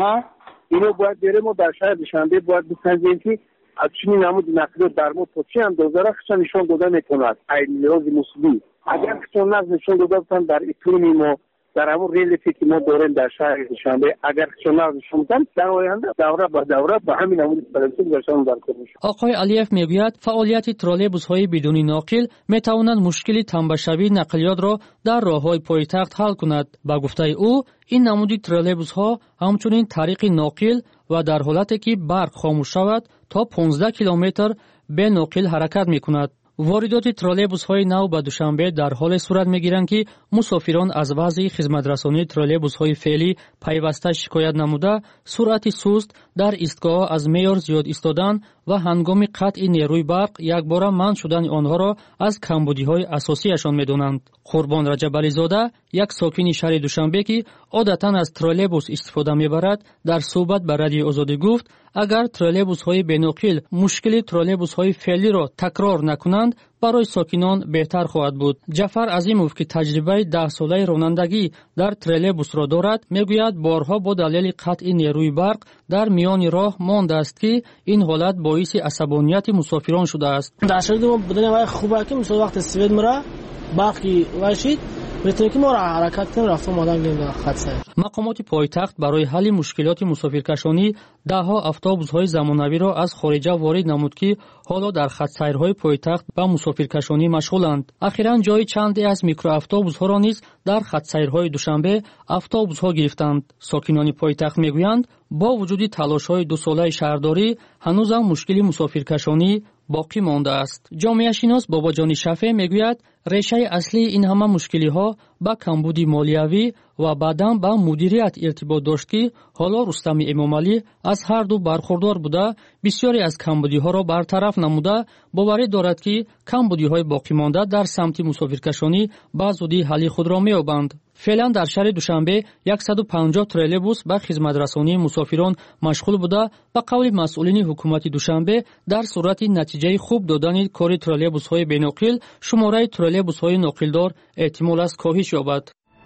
ино бояд берем мо дар шаҳри Душанбе бояд бисанҷем ки аз чунин намуди нақлиёт дар мо то чӣ андоза хишон нишон дода метавонад айниёзи мусбӣ. Агар хишон нақл нишон дода бисанд дар итуни мо дар ҳамон релефе ки мо дорем дар шаҳри Душанбе, агар хишон нақл нишон доданд, дар оянда давра ба давра ба ҳамин намуди продуксия гузаштан дар кор мешавад. оқои Алиев мегӯяд, фаъолияти троллейбусҳои бидуни ноқил метавонад мушкили танбашавии нақлиётро дар роҳҳои пойтахт ҳал кунад. ба гуфтаи ӯ, ин намуди троллейбусҳо ҳамчунин тариқи ноқил ва дар ҳолате ки барқ хомӯш шавад то понздаҳ километр бе ноқил ҳаракат мекунад. воридоти троллейбусҳои нав ба Душанбе дар ҳоле сурат мегиранд ки мусофирон аз вазъи хизматрасонии троллейбусҳои феълӣ пайваста шикоят намуда, суръати суст дар истгоҳҳо аз меъёр зиёд истодан ва ҳангоми қатъи нерӯи барқ якбора манъ шудани онҳоро аз камбудиҳои асосияшон медонанд. Қурбон Раҷабализода, як сокини шаҳри Душанбе ки одатан аз троллейбус истифода мебарад, дар суҳбат ба радиои Озодӣ гуфт, агар троллейбусҳои беноқил мушкили троллейбусҳои феълиро такрор накунанд, барои сокинон беҳтар хоҳад буд. Ҷафар Азимов, ки таҷрибаи даҳсолаи ронандагӣ дар троллейбусро дорад, мегӯяд борҳо бо далели қатъи нерӯи барқ дар миёни роҳ мондааст ки ин ҳолат боиси асабонияти мусофирон шудааст. дар шаҳри мо будани вай хуб ки мисол вақте свет мера барқи вайшид метавонем ки мо ҳаракат кунем рафту омадан гирем дар хат сайр. мақомоти пойтахт барои ҳалли мушкилоти мусофиркашонӣ даҳҳо автобусҳои замонавиро аз хориҷа ворид намуд ки ҳоло дар хатсайрҳои пойтахт ба мусофиркашонӣ машғуланд. ахиран ҷои чанде аз микроавтобусҳоро низ дар хатсайрҳои Душанбе автобусҳо гирифтанд. сокинони пойтахт мегӯянд, бо вуҷуди талошҳои дусолаи шаҳрдорӣ ҳанӯзам мушкили мусофиркашонӣ боқӣ мондааст. ҷомеашинос Бобоҷони Шафе мегӯяд, решаи аслии ин ҳама мушкилиҳо ба камбуди молиявӣ ва баъдан ба мудирият иртибот дошт ки ҳоло Рустами Эмомалӣ аз ҳарду бархурдор буда бисёре аз камбудиҳоро бартараф намуда, боварӣ дорад ки камбудиҳои боқимонда дар самти мусофиркашонӣ ба зудӣ ҳалли худро меёбанд. феълан дар шаҳри Душанбе яксаду панҷоҳ троллейбус ба хизматрасонии мусофирон машғул буда, ба қавли масъулини ҳукумати Душанбе, дар сурати натиҷаи хуб додани кори троллейбусҳои беноқил, шумораи троллейбусҳои ноқилдор эҳтимол аст коҳиш ёбад.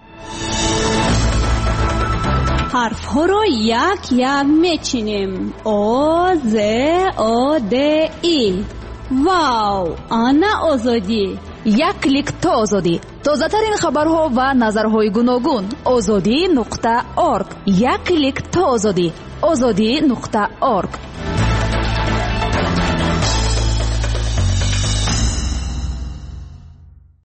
ҳарфҳоро як як мечинем. О, З, О, Д, И. Вау, ана озодӣ. як клик то озодӣ. тозатарин хабарҳо ва назарҳои гуногун. озодӣ нуқта орг. як клик то озодӣ. озодӣ нуқта орг.